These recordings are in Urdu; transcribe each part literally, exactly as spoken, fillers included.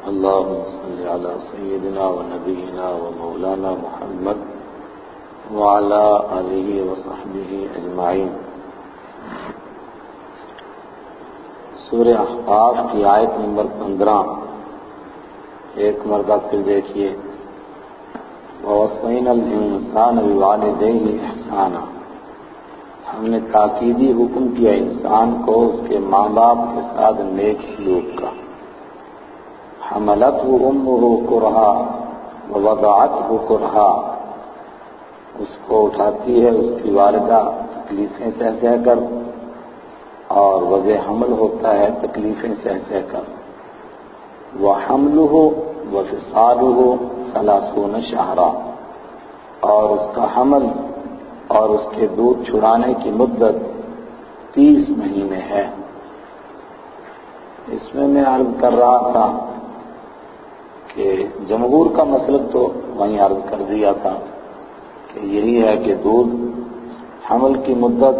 اللهم صل على سيدنا ونبينا ومولانا محمد وعلى آله وصحبه اجمعین۔ سورہ احقاف کی آیت نمبر پندرہ ایک مرتبہ پھر دیکھیے۔ وَوَصَّيْنَا الْإِنسَانَ بِوَالِدَيْهِ إِحْسَانًا، ہم نے تاکیدی حکم کیا انسان کو اس کے ماں باپ کے ساتھ نیک سلوک کا۔ حملتہ امہ کرہا ووضعتہ کرہا، اس کو اٹھاتی ہے اس کی والدہ تکلیفیں سہ سہ کر، اور وضع حمل ہوتا ہے تکلیفیں سہ سہ کر۔ وحملہ وفصالہ ثلاثون شہرا، اور اس کا حمل اور اس کے دودھ چھڑانے کی مدت تیس مہینے ہے۔ اس میں میں عرض کر رہا تھا کہ جمہور کا مسلک تو وہیں عرض کر دیا تھا کہ یہی ہے کہ دودھ حمل کی مدت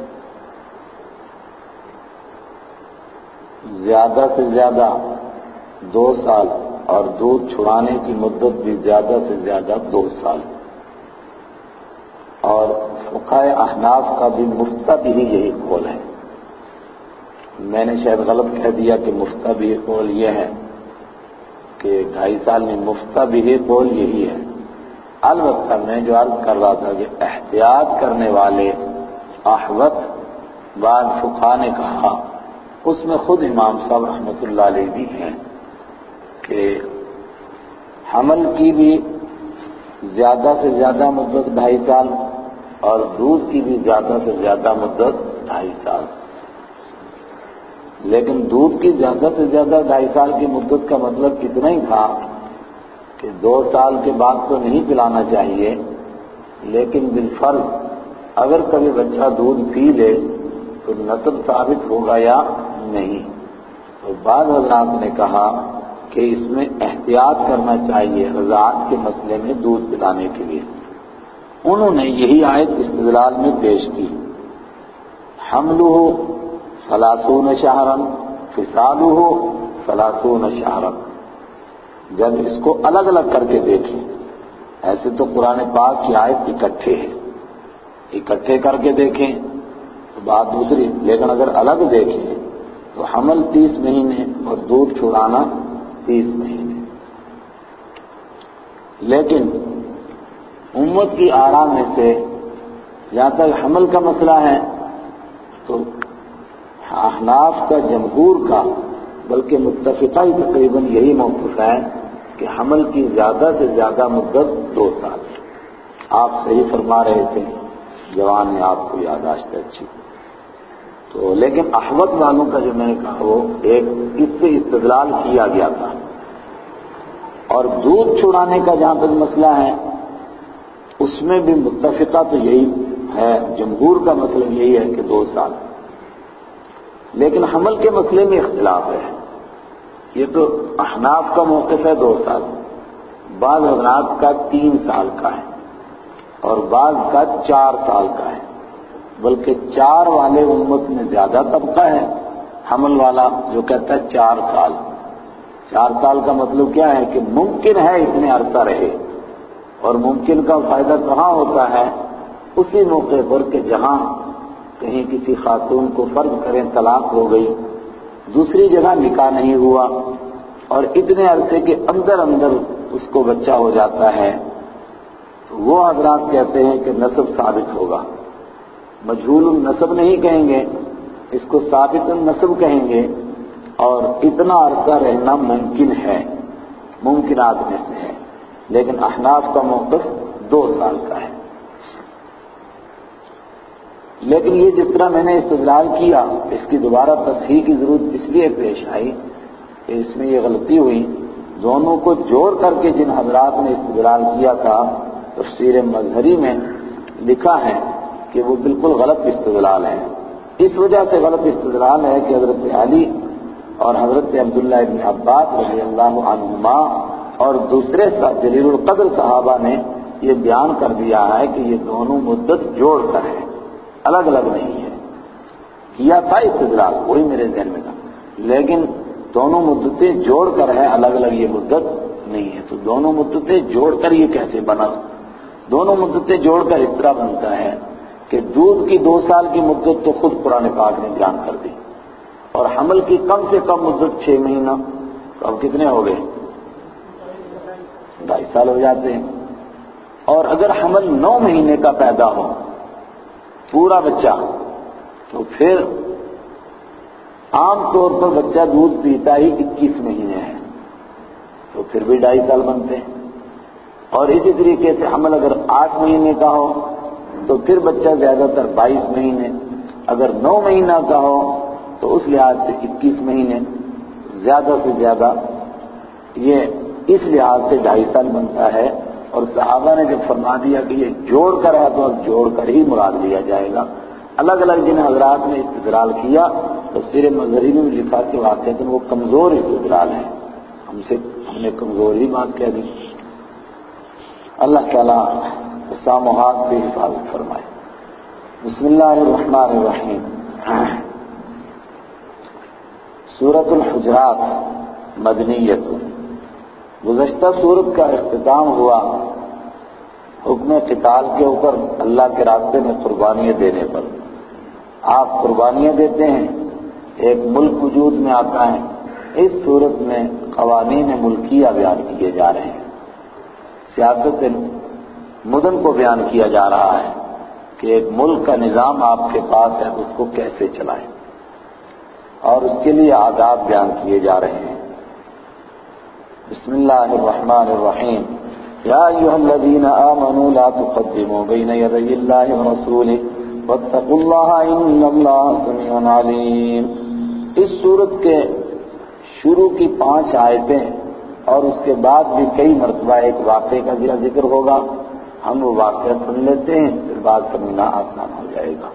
زیادہ سے زیادہ دو سال اور دودھ چھڑانے کی مدت بھی زیادہ سے زیادہ دو سال، اور فقہائے احناف کا بھی مفتہ بھی یہی قول ہے۔ میں نے شاید غلط کہہ دیا کہ مفتہ بھی قول یہ ہے کہ ڈھائی سال میں، مفتہ بھی قول یہی ہے۔ البتہ میں جو عرض کر رہا تھا کہ احتیاط کرنے والے احوط بعض فقہاء نے کہا، اس میں خود امام صاحب رحمۃ اللہ علیہ بھی ہیں کہ حمل کی بھی زیادہ سے زیادہ مدت ڈھائی سال اور دودھ کی بھی زیادہ سے زیادہ مدت ڈھائی سال، لیکن دودھ کی زیادہ سے زیادہ ڈھائی سال کی مدت کا مطلب اتنا ہی تھا کہ دو سال کے بعد تو نہیں پلانا چاہیے، لیکن بالفرض اگر کبھی بچہ دودھ پی لے تو نسب ثابت ہوگا یا نہیں۔ تو بعض حضرات نے کہا کہ اس میں احتیاط کرنا چاہیے رضاعت کے مسئلے میں دودھ پلانے کے لیے۔ انہوں نے یہی آیت استدلال میں پیش کی، حملہ ثلاثون شہرا فصالہ ثلاثون شہرا۔ جب اس کو الگ الگ کر کے دیکھیں، ایسے تو قرآن پاک کی آیت اکٹھے ہے، اکٹھے کر کے دیکھیں تو بات دوسری، لیکن اگر الگ دیکھیں تو حمل تیس مہینے اور دودھ چھڑانا تیس مہینے۔ لیکن امت کی آراء میں سے جہاں تک حمل کا مسئلہ ہے تو احناف کا، جمہور کا، بلکہ متفقہ ہی تقریباً یہی موقف ہے کہ حمل کی زیادہ سے زیادہ مدت دو سال۔ آپ صحیح فرما رہے تھے، جوان ہے، آپ کو یاداشت اچھی۔ تو لیکن احوط والوں کا جو میں نے کہا وہ ایک اس سے استدلال کیا گیا تھا، اور دودھ چھڑانے کا جہاں تک مسئلہ ہے اس میں بھی متفقہ تو یہی ہے، جمہور کا مسئلہ یہی ہے کہ دو سال، لیکن حمل کے مسئلے میں اختلاف ہے۔ یہ تو احناف کا موقف ہے دو سال، بعض حضرات کا تین سال کا ہے اور بعض کا چار سال کا ہے، بلکہ چار والے امت میں زیادہ طبقہ ہے حمل والا جو کہتا ہے چار سال۔ چار سال کا مطلب کیا ہے کہ ممکن ہے اتنے عرصہ رہے، اور ممکن کا فائدہ کہاں ہوتا ہے؟ اسی موقع پر کہ جہاں کہیں کسی خاتون کو فرض کریں طلاق ہو گئی، دوسری جگہ نکاح نہیں ہوا اور اتنے عرصے کے اندر اندر اس کو بچہ ہو جاتا ہے، تو وہ حضرات کہتے ہیں کہ نسب ثابت ہوگا۔ مجہول النسب نہیں کہیں گے، اس کو ثابت النسب کہیں گے، اور اتنا عرصہ رہنا ممکن ہے، ممکنات میں سے ہے، لیکن احناف کا موقف دو سال کا ہے۔ لیکن یہ جس طرح میں نے استدلال کیا، اس کی دوبارہ تصحیح کی ضرورت اس لیے پیش آئی کہ اس میں یہ غلطی ہوئی، دونوں کو جوڑ کر کے جن حضرات نے استدلال کیا تھا تفسیر مظہری میں لکھا ہے کہ وہ بالکل غلط استدلال ہے۔ اس وجہ سے غلط استدلال ہے کہ حضرت علی اور حضرت عبداللہ ابن عباس رضی اللہ عنہما اور دوسرے جلیل القدر صحابہ نے یہ بیان کر دیا ہے کہ یہ دونوں مدت جوڑ کر ہے، الگ الگ نہیں ہے۔ کیا تھا استدلال، وہی میرے ذہن میں تھا، لیکن دونوں مدتیں جوڑ کر ہے، الگ الگ یہ مدت نہیں ہے، تو دونوں مدتیں جوڑ کر یہ کیسے بنا؟ دونوں مدتیں جوڑ کر اس طرح بنتا ہے کہ دودھ کی دو سال کی مدت تو خود قرآن پاک نے بیان کر دی، اور حمل کی کم سے کم مدت چھ مہینہ، تو اب کتنے ہو گئے؟ ڈھائی سال ہو جاتے ہیں۔ اور اگر حمل نو مہینے کا پیدا ہو پورا بچہ، تو پھر عام طور پر بچہ دودھ پیتا ہی اکیس مہینے ہے، تو پھر بھی ڈھائی سال بنتے ہیں۔ اور اسی طریقے سے حمل اگر آٹھ مہینے کا ہو تو پھر بچہ زیادہ تر بائیس مہینے، اگر نو مہینہ کا ہو تو اس لحاظ سے اکیس مہینے، زیادہ سے زیادہ یہ اس لحاظ سے ڈھائی سال بنتا ہے۔ اور صحابہ نے جب فرما دیا کہ یہ جوڑ کر ہے تو اب جوڑ کر ہی مراد لیا جائے گا۔ الگ الگ جن حضرات نے استدلال کیا تو سیر مظہری نے بھی لکھا کہ واقعتاً وہ کمزور استدلال ہے، ہم سے ہم نے کمزور ہی بات کہہ دی۔ اللہ تعالیٰ تسامحات سے حفاظت فرمائے۔ بسم اللہ الرحمن الرحیم۔ سورۃ الحجرات مدنیۃ۔ گزشتہ سورت کا اختتام ہوا حکم قتال کے اوپر، اللہ کے راستے میں قربانیاں دینے پر۔ آپ قربانیاں دیتے ہیں، ایک ملک وجود میں آتا ہے۔ اس صورت میں قوانین ملکیہ بیان کیے جا رہے ہیں، سیاست مدن کو بیان کیا جا رہا ہے کہ ایک ملک کا نظام آپ کے پاس ہے تو اس کو کیسے چلائیں، اور اس کے لیے آداب بیان کیے جا رہے ہیں۔ بسم اللہ الرحمن الرحیم۔ یا ایھا الذین آمنوا لا تقدموا بین یدی اللہ ورسولہ واتقوا اللہ ان اللہ سمیع علیم۔ اس سورت کے شروع کی پانچ آیتیں اور اس کے بعد بھی کئی مرتبہ ایک واقعے کا ذکر ہوگا، ہم وہ واقعہ سن لیتے ہیں، پھر بات سمجھنا آسان ہو جائے گا۔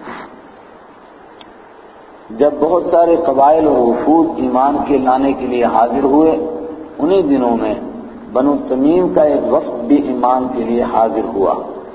جب بہت سارے قبائل اور وفود ایمان کے لانے کے لیے حاضر ہوئے، انہی دنوں میں بنو تمیم کا ایک وفد بھی ایمان کے لیے حاضر ہوا۔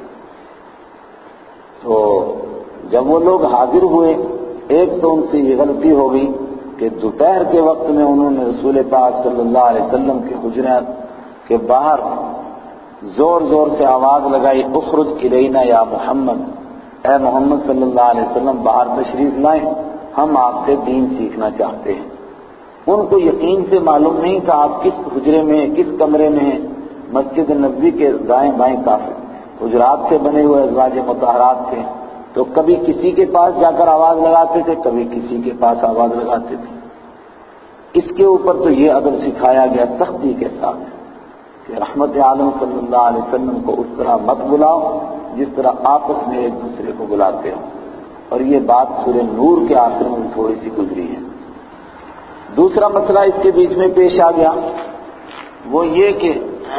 تو جب وہ لوگ حاضر ہوئے، ایک تو ان سے یہ غلطی ہو گئی کہ دوپہر کے وقت میں انہوں نے رسول پاک صلی اللہ علیہ وسلم کے حجرات کے باہر زور زور سے آواز لگائی، اخرج الینا یا محمد، اے محمد صلی اللہ علیہ وسلم باہر تشریف لائیں، ہم آپ سے دین سیکھنا چاہتے ہیں۔ ان کو یقین سے معلوم نہیں کہ آپ کس حجرے میں ہیں، کس کمرے میں ہیں۔ مسجد نبوی کے دائیں بائیں کافی حجرات سے بنے ہوئے ازواج مطہرات تھے، تو کبھی کسی کے پاس جا کر آواز لگاتے تھے، کبھی کسی کے پاس آواز لگاتے تھے۔ اس کے اوپر تو یہ ادب سکھایا گیا سختی کے ساتھ کہ رحمت عالم صلی اللہ علیہ وسلم کو اس طرح مت بلاؤ جس طرح آپس میں ایک دوسرے کو بلاتے ہو، اور یہ بات سورہ نور کے آخر میں تھوڑی سی گزری ہے۔ دوسرا مسئلہ اس کے بیچ میں پیش آ گیا، وہ یہ کہ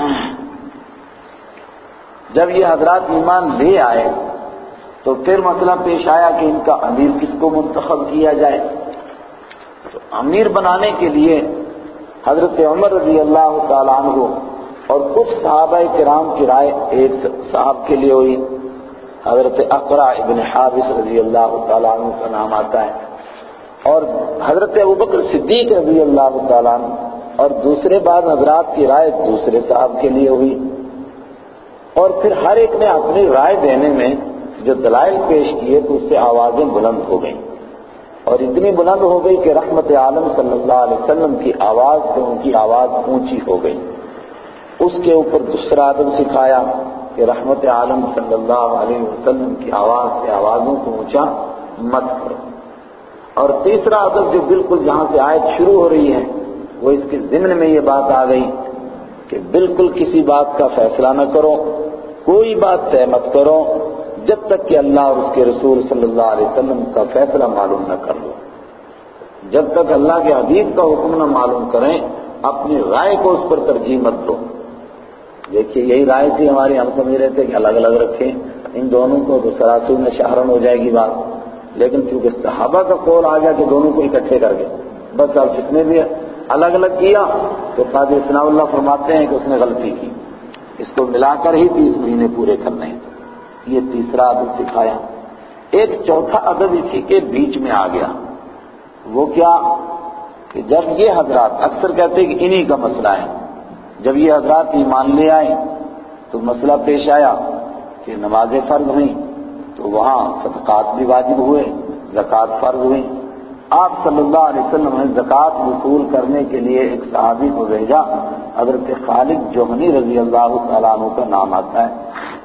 جب یہ حضرات ایمان لے آئے تو پھر مسئلہ پیش آیا کہ ان کا امیر کس کو منتخب کیا جائے۔ تو امیر بنانے کے لیے حضرت عمر رضی اللہ تعالیٰ عنہ اور کچھ صحابہ کرام کی رائے ایک صاحب کے لیے ہوئی، حضرت اقرع ابن حابس رضی اللہ تعالیٰ عنہ کا نام آتا ہے، اور حضرت ابوبکر صدیق رضی اللہ تعالیٰ عنہ، اور دوسرے بعض حضرات کی رائے دوسرے صاحب کے لیے ہوئی۔ اور پھر ہر ایک نے اپنی رائے دینے میں جو دلائل پیش کیے تو اس سے آوازیں بلند ہو گئیں، اور اتنی بلند ہو گئی کہ رحمت عالم صلی اللہ علیہ وسلم کی آواز سے ان کی آواز اونچی ہو گئی۔ اس کے اوپر دوسرا ادب سکھایا کہ رحمت عالم صلی اللہ علیہ وسلم کی آواز سے آوازوں کو اونچا مت کرو۔ اور تیسرا ادب جو بالکل جہاں سے آیت شروع ہو رہی ہے وہ اس کے ضمن میں یہ بات آ گئی کہ بالکل کسی بات کا فیصلہ نہ کرو، کوئی بات طے مت کرو جب تک کہ اللہ اور اس کے رسول صلی اللہ علیہ وسلم کا فیصلہ معلوم نہ کر لو۔ جب تک اللہ کے حبیب کا حکم نہ معلوم کریں اپنی رائے کو اس پر ترجیح مت دو۔ دیکھیے یہی رائے تھی ہماری، ہم سمجھ رہے تھے کہ الگ الگ رکھیں ان دونوں کو تو سراسر میں شہرن ہو جائے گی بات، لیکن کیونکہ صحابہ کا قول آ گیا کہ دونوں کو اکٹھے کر گئے، بس اب جتنے بھی الگ الگ کیا تو قاضی ثناء اللہ فرماتے ہیں کہ اس نے غلطی کی، اس کو ملا کر ہی تیس مہینے پورے کرنے ہیں۔ یہ تیسرا ادب سکھایا۔ ایک چوتھا ادب اسی کے بیچ میں آ گیا، وہ کیا کہ جب یہ حضرات اکثر کہتے ہیں کہ انہی کا مسئلہ ہے، جب یہ حضرات ایمان لے آئے تو مسئلہ پیش آیا کہ نمازیں فرض ہوئیں تو وہاں صدقات بھی واجب ہوئے، زکوٰۃ فرض ہوئی۔ آپ صلی اللہ علیہ وسلم نے زکوٰۃ وصول کرنے کے لیے ایک صحابی کو بھیجا، حضرت خالد جوہنی رضی اللہ تعالیٰ عنہ کا نام آتا ہے۔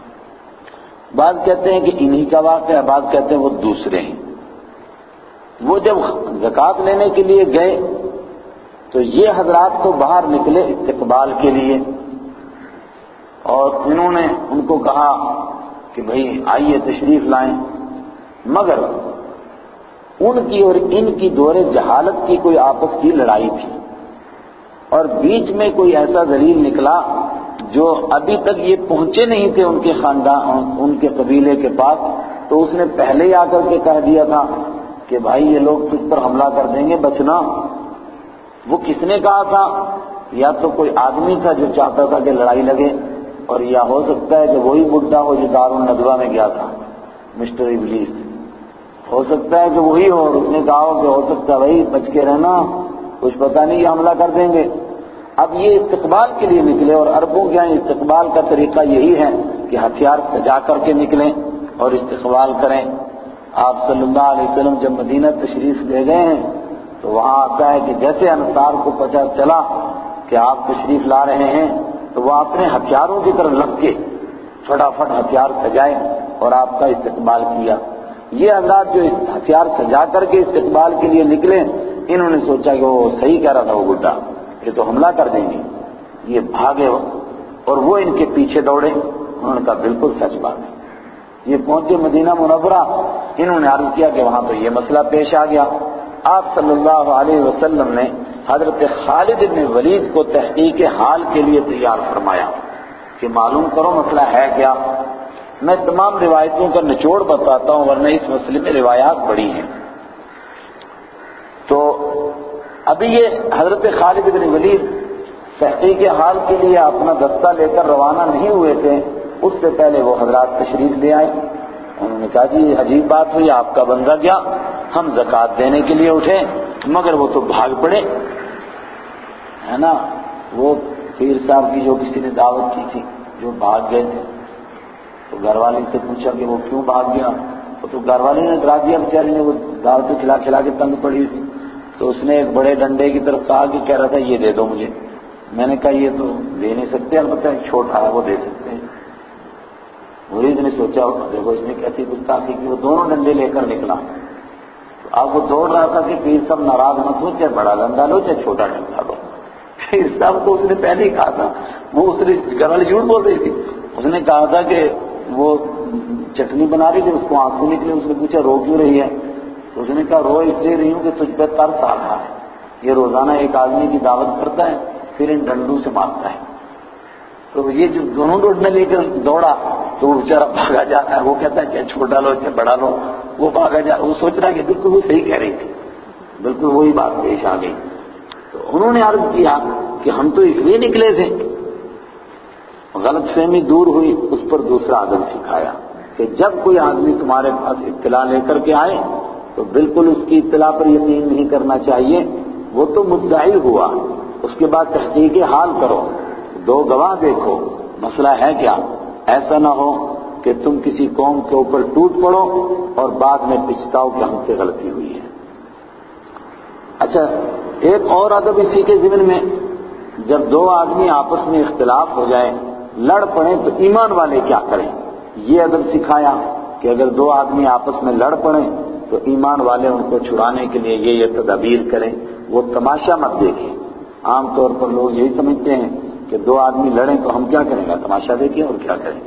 بعض کہتے ہیں کہ انہی کا واقعہ ہے، بعض کہتے ہیں وہ دوسرے ہیں۔ وہ جب زکوٰۃ لینے کے لیے گئے تو یہ حضرات تو باہر نکلے استقبال کے لیے، اور انہوں نے ان کو کہا کہ بھئی آئیے تشریف لائیں، مگر ان کی اور ان کی دور جہالت کی کوئی آپس کی لڑائی تھی، اور بیچ میں کوئی ایسا دلیل نکلا جو ابھی تک یہ پہنچے نہیں تھے ان کے خاندان ان کے قبیلے کے پاس، تو اس نے پہلے ہی آ کر کے کہہ دیا تھا کہ بھائی یہ لوگ تجھ پر حملہ کر دیں گے، بچنا۔ وہ کس نے کہا تھا؟ یا تو کوئی آدمی تھا جو چاہتا تھا کہ لڑائی لگے، اور یا ہو سکتا ہے کہ وہی بڈھا ہو جو دارالندوہ میں گیا تھا، مسٹر ابلیس، ہو سکتا ہے کہ وہی ہو، اور اس نے کہا ہو کہ ہو سکتا ہے بھائی بچ کے رہنا، کچھ پتہ نہیں یہ حملہ کر دیں گے۔ اب یہ استقبال کے لیے نکلے، اور عربوں کے یہاں استقبال کا طریقہ یہی ہے کہ ہتھیار سجا کر کے نکلیں اور استقبال کریں۔ آپ صلی اللہ علیہ وسلم جب مدینہ تشریف لے گئے ہیں تو وہاں آتا ہے کہ جیسے انصار کو پتہ چلا کہ آپ تشریف لا رہے ہیں تو وہ اپنے ہتھیاروں کی طرف لگ کے فٹافٹ ہتھیار سجائے اور آپ کا استقبال کیا۔ یہ حضرات جو ہتھیار سجا کر کے استقبال کے لیے نکلے، انہوں نے سوچا کہ وہ صحیح کہہ رہا تھا وہ بڈھا، یہ تو حملہ کر دیں گے، یہ بھاگے اور وہ ان کے پیچھے دوڑے۔ انہوں نے کہا بالکل سچ بات ہے۔ یہ پہنچے مدینہ منورہ، انہوں نے عرض کیا کہ وہاں تو یہ مسئلہ پیش آ گیا۔ آپ صلی اللہ علیہ وسلم نے حضرت خالد بن ولید کو تحقیق حال کے لیے تیار فرمایا کہ معلوم کرو مسئلہ ہے کیا۔ میں تمام روایتوں کا نچوڑ بتاتا ہوں ورنہ اس مسئلے میں روایات بڑی ہیں۔ تو ابھی یہ حضرت خالد بن ولید تحقیق حال کے لیے اپنا دستہ لے کر روانہ نہیں ہوئے تھے، اس سے پہلے وہ حضرات تشریف لے آئے۔ انہوں نے کہا جی عجیب بات ہوئی، آپ کا بندہ گیا، ہم زکوٰۃ دینے کے لیے اٹھے مگر وہ تو بھاگ پڑے، ہے نا، وہ پیر صاحب کی جو کسی نے دعوت کی تھی جو بھاگ گئے تھے۔ تو گھر والے سے پوچھا کہ وہ کیوں بھاگ گیا، وہ تو گھر والے نے ڈرا دیا بیچارے نے، وہ دعوتیں کھلا کھلا کے تنگ پڑی ہوئی تھی۔ تو اس نے ایک بڑے ڈنڈے کی طرف کہا کہ کہہ رہا تھا یہ دے دو مجھے۔ میں نے کہا یہ تو دے نہیں سکتے، البتہ ایک چھوٹا ہے وہ دے سکتے ہیں۔ مرید نے سوچا دیکھو اس نے کیسی گستاخی کی، وہ دونوں ڈنڈے لے کر نکلا۔ تو اب وہ دوڑ رہا تھا کہ پیر صاحب ناراض مت ہو، چاہے بڑا ڈنڈا لو چاہے چھوٹا ڈنڈا لو۔ پیر صاحب کو اس نے پہلے ہی کہا تھا، وہ اس نے گھر والی جھوٹ بول رہی تھی، اس نے کہا تھا کہ وہ چٹنی بنا رہی تھی، اس کو آنسو نکلے، اس نے پوچھا رو کیوں رہی ہے؟ تو اس نے کہا رو اس لیے رہی ہوں کہ تجھ پہ ترس آ رہا ہے، یہ روزانہ ایک آدمی کی دعوت کرتا ہے پھر ان ڈنڈوں سے مارتا ہے۔ تو یہ جو دونوں ڈنڈے لے کر دوڑا تو وہ بیچارہ بھاگا جا رہا ہے، وہ کہتا ہے چاہے چھوٹا لو چاہے بڑا لو، وہ بھاگا جا، وہ سوچ رہا ہے کہ بالکل وہ صحیح کہہ رہی تھی، بالکل وہی بات پیش آ گئی۔ تو انہوں نے عرض کیا کہ ہم تو اس لیے نکلے تھے، غلط فہمی دور ہوئی، اس پر دوسرا ادب سکھایا کہ جب کوئی آدمی تمہارے پاس اطلاع لے کر کے آئے تو بالکل اس کی اطلاع پر یقین نہیں کرنا چاہیے، وہ تو مدعی ہوا، اس کے بعد تحقیق حال کرو، دو گواہ دیکھو مسئلہ ہے کیا، ایسا نہ ہو کہ تم کسی قوم کے اوپر ٹوٹ پڑو اور بعد میں پچھتاؤ کہ ہم سے غلطی ہوئی ہے۔ اچھا ایک اور ادب اسی کے ضمن میں، جب دو آدمی آپس میں اختلاف ہو جائے لڑ پڑیں تو ایمان والے کیا کریں، یہ ادب سکھایا کہ اگر دو آدمی آپس میں لڑ پڑیں تو ایمان والے ان کو چھڑانے کے لیے یہ یہ تدابیر کریں، وہ تماشا مت دیکھیں۔ عام طور پر لوگ یہی سمجھتے ہیں کہ دو آدمی لڑیں تو ہم کیا کریں گے، تماشا دیکھیں اور کیا کریں۔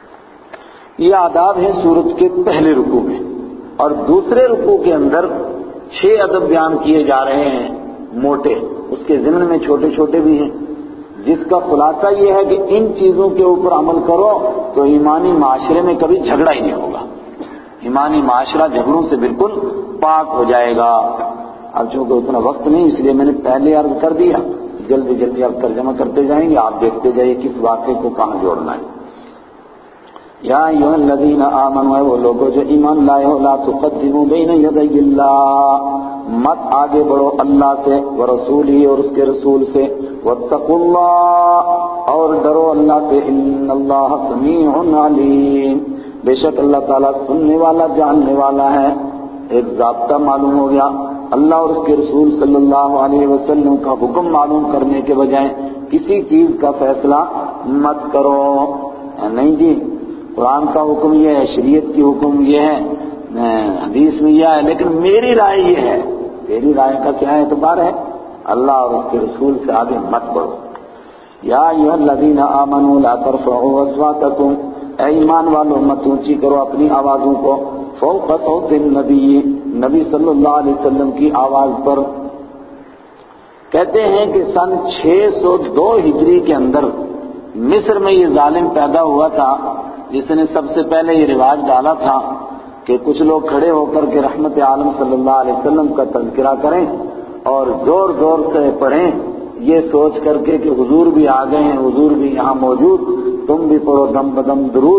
یہ آداب ہیں سورت کے پہلے رکوع میں، اور دوسرے رکوع کے اندر چھ ادب بیان کیے جا رہے ہیں موٹے، اس کے ضمن میں چھوٹے چھوٹے بھی ہیں، جس کا خلاصہ یہ ہے کہ ان چیزوں کے اوپر عمل کرو تو ایمانی معاشرے میں کبھی جھگڑا ہی نہیں ہوگا، ایمانی معاشرہ جھگڑوں سے بالکل پاک ہو جائے گا۔ اب چونکہ اتنا وقت نہیں اس لیے میں نے پہلے عرض کر دیا، جلدی جلدی آپ ترجمہ کرتے جائیں گے، آپ دیکھتے جائیے کس واقعے کو کہاں جوڑنا ہے۔ یا ایھا الذین آمنوا، وہ لوگوں جو ایمان لائے ہو، لا تقدموا بین یدی اللہ، مت آگے بڑھو اللہ سے، ورسول ہی اور اس کے رسول سے، واتقوا اللہ اور ڈرو اللہ سے، ان اللہ سمیع علیم بے شک اللہ تعالیٰ سننے والا جاننے والا ہے۔ ایک ضابطہ معلوم ہو گیا، اللہ اور اس کے رسول صلی اللہ علیہ وسلم کا حکم معلوم کرنے کے بجائے کسی چیز کا فیصلہ مت کرو۔ نہیں جی، قرآن کا حکم یہ ہے، شریعت کی حکم یہ ہے، حدیث میں یہ ہے، لیکن میری رائے یہ ہے، تیری رائے کا کیا اعتبار ہے؟ اللہ اور اس کے رسول سے آگے مت بڑھو۔ یا ایھا الذین آمنوا لا ترفعوا اصواتکم، اے ایمان والو مت اونچی کرو اپنی آوازوں کو، فوق صوت النبی، نبی صلی اللہ علیہ وسلم کی آواز پر۔ کہتے ہیں کہ سن چھ سو دو ہجری کے اندر مصر میں یہ ظالم پیدا ہوا تھا جس نے سب سے پہلے یہ رواج ڈالا تھا کہ کچھ لوگ کھڑے ہو کر کے رحمت عالم صلی اللہ علیہ وسلم کا تذکرہ کریں اور زور زور سے پڑھیں، یہ سوچ کر کے کہ حضور بھی آ گئے ہیں، حضور بھی یہاں موجود، تم بھی پڑھو دم بدم درود۔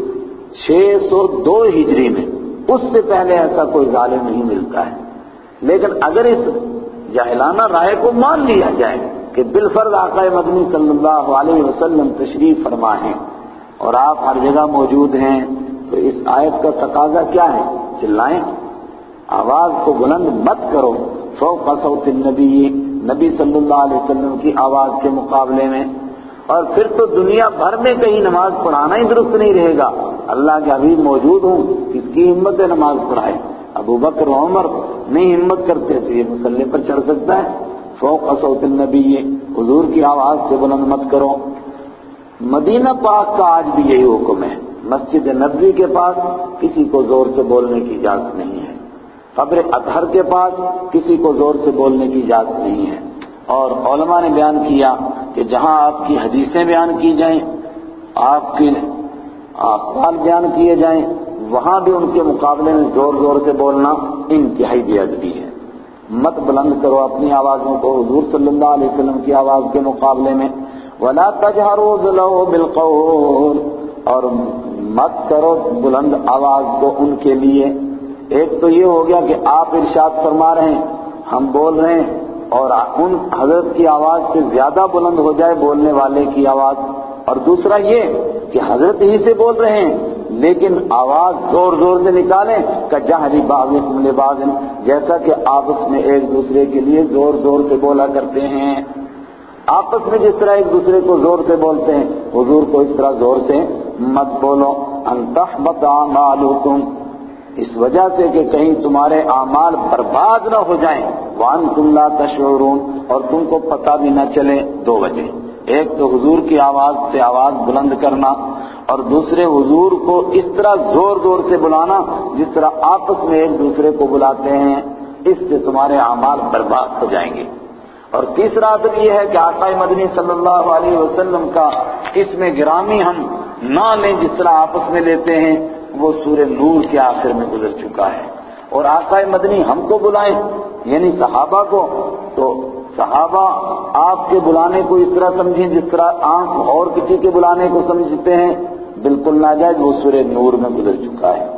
چھ سو دو ہجری میں، اس سے پہلے ایسا کوئی ظالم نہیں ملتا ہے۔ لیکن اگر اس جاہلانہ رائے کو مان لیا جائے کہ بالفرض آقا مدنی صلی اللہ علیہ وسلم تشریف فرما ہیں اور آپ ہر جگہ موجود ہیں، تو اس آیت کا تقاضا کیا ہے؟ چلائیں، آواز کو بلند مت کرو، فوق صوت النبی، نبی صلی اللہ علیہ وسلم کی آواز کے مقابلے میں۔ اور پھر تو دنیا بھر میں کہیں نماز پڑھانا ہی درست نہیں رہے گا، اللہ کے حبیب موجود ہوں، کس کی ہمت ہے نماز پڑھائے؟ ابو بکر و عمر نہیں ہمت کرتے تو یہ مصلی پر چڑھ سکتا ہے؟ فوق صوت النبی، حضور کی آواز سے بلند مت کرو۔ مدینہ پاک کا آج بھی یہی حکم ہے، مسجد نبوی کے پاس کسی کو زور سے بولنے کی اجازت نہیں ہے، قبر اطہر کے پاس کسی کو زور سے بولنے کی اجازت نہیں ہے۔ اور علماء نے بیان کیا کہ جہاں آپ کی حدیثیں بیان کی جائیں، آپ کے اقوال بیان کیے جائیں، وہاں بھی ان کے مقابلے میں زور زور سے بولنا انتہائی بے ادبی ہے۔ مت بلند کرو اپنی آوازوں کو حضور صلی اللہ علیہ وسلم کی آواز کے مقابلے میں۔ وَلَا تَجْهَرُوا لَهُ بِالْقَوْلِ، اور مت کرو بلند آواز کو ان کے لیے۔ ایک تو یہ ہو گیا کہ آپ ارشاد فرما رہے ہیں، ہم بول رہے ہیں اور ان حضرت کی آواز سے زیادہ بلند ہو جائے بولنے والے کی آواز، اور دوسرا یہ کہ حضرت ہی سے بول رہے ہیں لیکن آواز زور زور سے نکالیں، کَجَهْرِ بَعْضِكُمْ لِبَعْضٍ، جیسا کہ آپس میں ایک دوسرے کے لیے زور زور سے بولا کرتے ہیں۔ آپس میں جس طرح ایک دوسرے کو زور سے بولتے ہیں، حضور کو اس طرح زور سے مت بولو۔ أَن تَحْبَطَ أَعْمَالُكُمْ، اس وجہ سے کہ کہیں تمہارے اعمال برباد نہ ہو جائیں، وَأَنْتُمْ لَا تَشْعُرُونَ، اور تم کو پتہ بھی نہ چلے۔ دو وجہ، ایک تو حضور کی آواز سے آواز بلند کرنا، اور دوسرے حضور کو اس طرح زور زور سے بلانا جس طرح آپس میں ایک دوسرے کو بلاتے ہیں، اس سے تمہارے اعمال برباد ہو جائیں گے۔ اور تیسرا ادب یہ ہے کہ آقا مدنی صلی اللہ علیہ وسلم کا اسم گرامی ہم نہ لیں جس طرح آپس میں لیتے ہیں، وہ سورہ نور کے آخر میں گزر چکا ہے۔ اور آقا مدنی ہم کو بلائیں یعنی صحابہ کو، تو صحابہ آپ کے بلانے کو اس طرح سمجھیں جس طرح آپ اور کسی کے بلانے کو سمجھتے ہیں، بالکل ناجائز، وہ سورہ نور میں گزر چکا ہے۔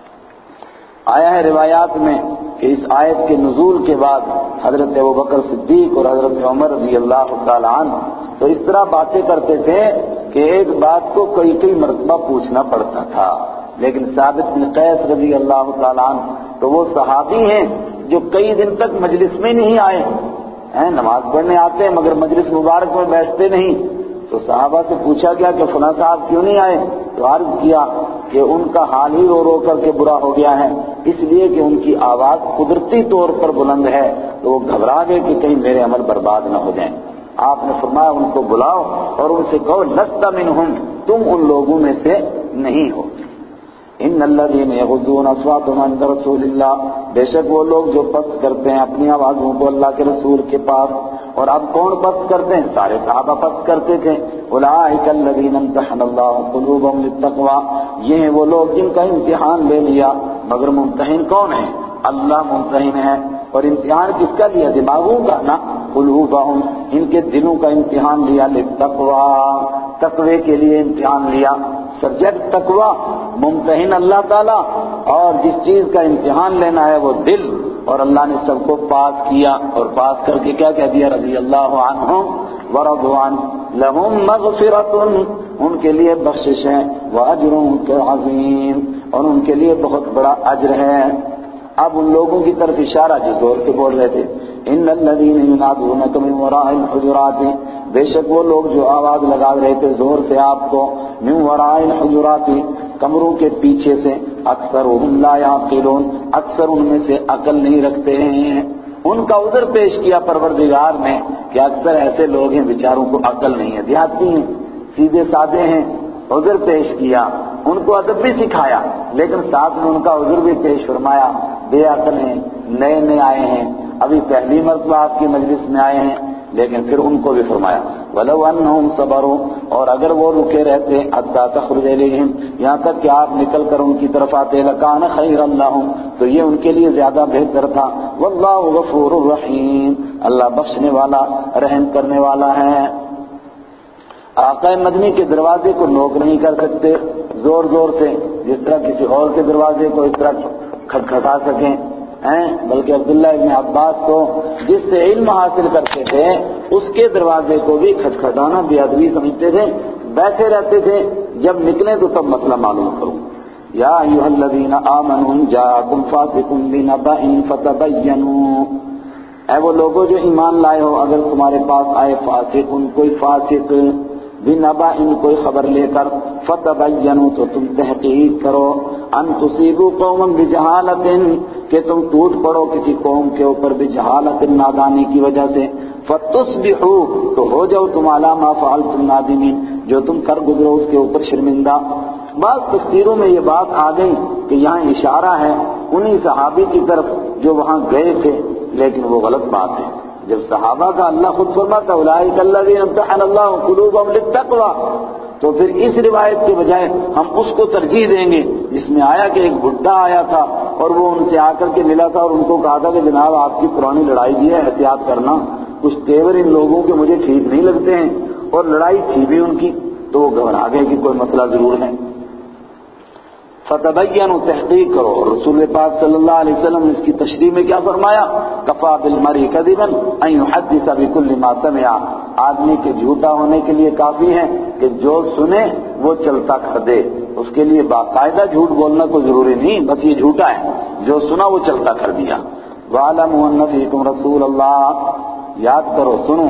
آیا ہے روایات میں کہ اس آیت کے نزول کے بعد حضرت ابوبکر صدیق اور حضرت عمر رضی اللہ تعالی عنہ تو اس طرح باتیں کرتے تھے کہ ایک بات کو کئی کئی مرتبہ پوچھنا پڑتا تھا، لیکن ثابت بن قیس رضی اللہ تعالی عنہ تو وہ صحابی ہیں جو کئی دن تک مجلس میں نہیں آئے ہیں، نماز پڑھنے آتے ہیں مگر مجلس مبارک میں بیٹھتے نہیں۔ تو صحابہ سے پوچھا گیا کہ فلاں صاحب کیوں نہیں آئے؟ تو عرض کیا کہ ان کا حال ہی رو رو کر کے برا ہو گیا ہے، اس لیے کہ ان کی آواز قدرتی طور پر بلند ہے، تو وہ گھبرا گئے کہ کہیں میرے عمل برباد نہ ہو جائیں۔ آپ نے فرمایا ان کو بلاؤ اور ان سے کہو لست منہم، تم ان لوگوں میں سے نہیں ہو۔ ان الذین یغضون اصواتهم عند رسول اللہ، بے شک وہ لوگ جو پست کرتے ہیں اپنی آوازوں کو اللہ کے رسول کے پاس، اور اب کون پست کرتے ہیں؟ سارے صحابہ پست کرتے تھے۔ اولئک الذین امتحن اللہ قلوبهم للتقوی، یہ ہیں وہ لوگ جن کا امتحان لے لیا، مگر ممتحن کون ہے؟ اللہ ممتحن ہے۔ اور امتحان کس کا لیا؟ دماغوں کا نا، قلوبهم، ان کے دلوں کا امتحان لیا، للتقوی، تقوی کے لیے امتحان لیا۔ سبجیکٹ تقوی، ممتحن اللہ تعالیٰ، اور جس چیز کا امتحان لینا ہے وہ دل، اور اللہ نے سب کو پاس کیا، اور پاس کر کے کیا کہہ دیا؟ رضی اللہ عنہم ورضوا عنہ لہم مغفرۃ، ان کے لیے بخشش ہے، واجر عظیم، اور ان کے لیے بہت بڑا اجر ہے۔ اب ان لوگوں کی طرف اشارہ جو زور سے بول رہے تھے، ان الذین ینادونک من وراء الحجرات، بے شک وہ لوگ جو آواز لگا رہے تھے زور سے آپ کو، من وراء الحجرات، کمروں کے پیچھے سے، اکثرهم لا یعقلون، اکثر ان میں سے عقل نہیں رکھتے ہیں۔ ان کا عذر پیش کیا پروردگار نے کہ اکثر ایسے لوگ ہیں بیچاروں کو عقل نہیں ہے، دیہاتی ہیں، سیدھے سادے ہیں، عذر پیش کیا، ان کو ادب بھی سکھایا، لیکن ساتھ میں ان کا عذر بھی پیش فرمایا، بے عقل ہیں، نئے نئے آئے ہیں، ابھی پہلی مرتبہ آپ کی مجلس میں آئے ہیں، لیکن پھر ان کو بھی فرمایا وَلَوْ أَنَّهُمْ صَبَرُوا، اور اگر وہ رکے رہتے حَتَّى تَخْرُجَ إِلَيْهِمْ، یہاں تک کہ آپ نکل کر ان کی طرف آتے، لَكَانَ خَيْرًا لَهُمْ، تو یہ ان کے لیے زیادہ بہتر تھا۔ وَاللَّهُ غَفُورٌ رَحِيمٌ، اللہ بخشنے والا رحم کرنے والا ہے۔ آقا مدنی کے دروازے کو نوک نہیں کر سکتے زور زور سے، جس طرح کسی اور کے دروازے کو اس طرح کھٹکھٹا سکیں، ہیں، بلکہ عبداللہ ابن عباس تو جس سے علم حاصل کرتے تھے اس کے دروازے کو بھی کھٹکھٹانا بے ادبی سمجھتے تھے، بیٹھے رہتے تھے، جب نکلیں تو تب مسئلہ معلوم کروں۔ یا ایھا الذین آمنوا ان جاءکم فاسق بنبأ فتبینوا، اے وہ لوگوں جو ایمان لائے ہو، اگر تمہارے پاس آئے فاسق، ان کوئی فاسق، بنبأ ان کوئی خبر لے کر، فتبینوا تو تم تحقیق کرو، ان تصیبوا قوما بجہالۃ، کہ تم ٹوٹ پڑو کسی قوم کے اوپر بجہالۃ، نادانی کی وجہ سے، فتصبحوا تو ہو جاؤ تم علی ما فعلتم نادمین، جو تم کر گزرو اس کے اوپر شرمندہ۔ بعض تفسیروں میں یہ بات آ گئی کہ یہاں اشارہ ہے انہی صحابی کی طرف جو وہاں گئے تھے، لیکن وہ غلط بات ہے۔ جب صحابہ کا اللہ خود فرماتا اولئک الذین امتحن اللہ قلوبهم للتقوی، تو پھر اس روایت کے بجائے ہم اس کو ترجیح دیں گے جس میں آیا کہ ایک بڈھا آیا تھا اور وہ ان سے آ کر کے ملا تھا اور ان کو کہا تھا کہ جناب آپ کی پرانی لڑائی بھی ہے، احتیاط کرنا، کچھ تیور ان لوگوں کے مجھے ٹھیک نہیں لگتے ہیں، اور لڑائی تھی بھی ان کی، تو وہ گھبرا گئے کہ کوئی مسئلہ ضرور ہے۔ فتبینوا تحقیق کرو، اور رسول پاک صلی اللہ علیہ وسلم نے اس کی تشریح میں کیا فرمایا؟ کفا بالمرء کذبا ان یحدث بکل ما سمع، آدمی کے جھوٹا ہونے کے لیے کافی ہے کہ جو سنے وہ چلتا کر دے، اس کے لیے باقاعدہ جھوٹ بولنا کوئی ضروری نہیں، بس یہ جھوٹا ہے، جو سنا وہ چلتا کر دیا۔ وَاعْلَمُوا أَنَّ فِيكُمْ رَسُولَ اللَّهِ، یاد کرو، سنو،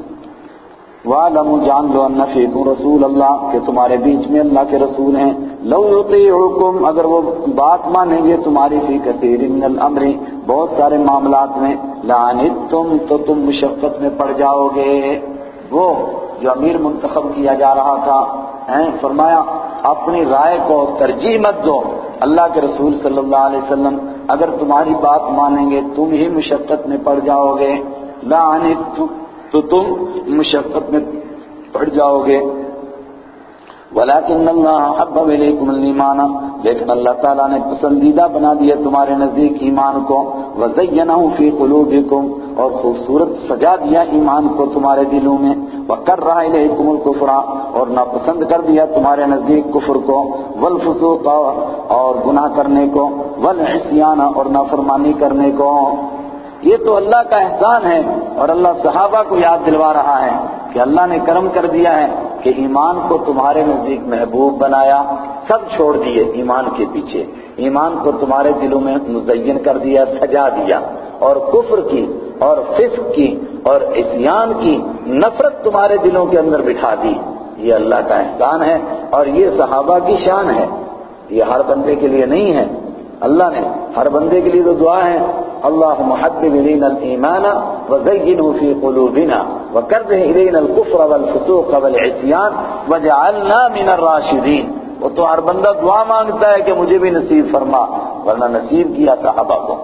وَاعْلَمُوا جان لو أَنَّ فِيكُمْ رَسُولَ اللَّهِ، کہ تمہارے بیچ میں اللہ کے رسول ہیں، لو یطیعکم، اگر وہ بات مانیں گے تمہاری فی کثیر من الامر، بہت سارے معاملات میں، لعنتم، تو تم مشقت میں پڑ جاؤ گے۔ وہ جو امیر منتخب کیا جا رہا تھا، ہیں، فرمایا اپنی رائے کو ترجیح مت دو، اللہ کے رسول صلی اللہ علیہ وسلم اگر تمہاری بات مانیں گے تم ہی مشقت میں پڑ جاؤ گے، لعنتم، تو تم مشقت میں پڑ جاؤ گے۔ وَلَكِنَّ اللَّهَ حَبَّبَ إِلَيْكُمُ الْإِيمَانَ، لیکن اللہ تعالیٰ نے پسندیدہ بنا دیا تمہارے نزدیک ایمان کو، وَزَيَّنَهُ فِي قُلُوبِكُمْ، اور خوبصورت سجا دیا ایمان کو تمہارے دلوں میں، وَكَرَّهَ إِلَيْكُمُ الْكُفْرَ، اور ناپسند کر دیا تمہارے نزدیک کفر کو، وَالْفُسُوقَ، اور گناہ کرنے کو، وَالْعِصْيَانَ، اور نافرمانی کرنے کو۔ یہ تو اللہ کا احسان ہے، اور اللہ صحابہ کو یاد دلوا رہا ہے کہ اللہ نے کرم کر دیا ہے کہ ایمان کو تمہارے نزدیک محبوب بنایا، سب چھوڑ دیے ایمان کے پیچھے، ایمان کو تمہارے دلوں میں مزین کر دیا، سجا دیا، اور کفر کی اور فسق کی اور عصیان کی نفرت تمہارے دلوں کے اندر بٹھا دی۔ یہ اللہ کا احسان ہے، اور یہ صحابہ کی شان ہے، یہ ہر بندے کے لیے نہیں ہے۔ اللہ نے ہر بندے کے لیے تو دعا ہے، اللہم حبب الینا الایمان وزینہ فی قلوبنا وکرہ الینا الکفر والفسوق والعصیان وجعلنا من الراشدین۔ وہ تو ہر بندہ دعا مانگتا ہے کہ مجھے بھی نصیب فرما، ورنہ نصیب کیا صحابہ کو۔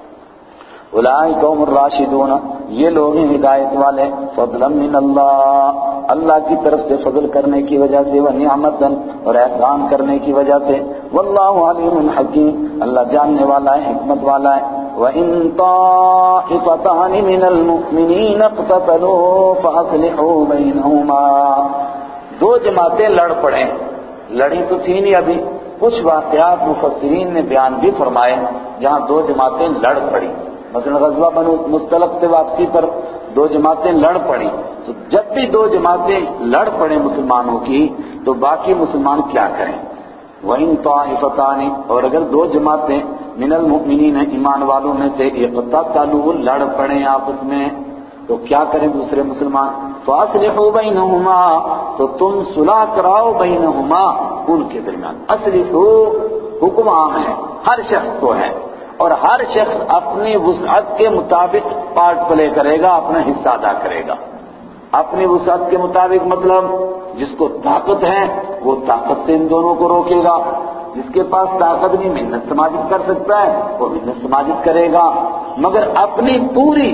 اولئک هم الراشدون، یہ لوگ ہیں ہدایت والے، فضلا من اللہ، اللہ کی طرف سے فضل کرنے کی وجہ سے، ونعمتا، اور احسان کرنے کی وجہ سے، واللہ علیم حکیم، اللہ جاننے والا ہے، حکمت والا ہے۔ وَإِن طَائِفَتَانِ مِنَ الْمُؤْمِنِينَ اقْتَتَلُوا فَأَصْلِحُوا بَيْنَهُمَا، دو جماعتیں لڑ پڑیں، لڑی تو تھی نہیں ابھی، کچھ واقعات مفسرین نے بیان بھی فرمائے جہاں دو جماعتیں لڑ پڑی، مثلا غزوہ بنو مستلق سے واپسی پر دو جماعتیں لڑ پڑیں، تو جب بھی دو جماعتیں لڑ پڑیں مسلمانوں کی تو باقی مسلمان کیا کریں؟ وَإِن طَائِفَتَانِ، اور اگر دو جماعتیں من المؤمنین ایمان والوں میں سے اقتتلوا لڑ پڑیں آپس میں، تو کیا کریں دوسرے مسلمان؟ فَأَصْلِحُوا بَيْنَهُمَا، تو تم صلح کراؤ بینہما ان کے درمیان۔ اصلحوا حکم عام ہے، ہر شخص کو ہے، اور ہر شخص اپنی وسعت کے مطابق پارٹ پلے کرے گا، اپنا حصہ ادا کرے گا اپنی وسعت کے مطابق۔ مطلب جس کو طاقت ہے وہ طاقت سے ان دونوں کو روکے گا، جس کے پاس طاقت نہیں محنت سماجت کر سکتا ہے وہ محنت سماجت کرے گا، مگر اپنی پوری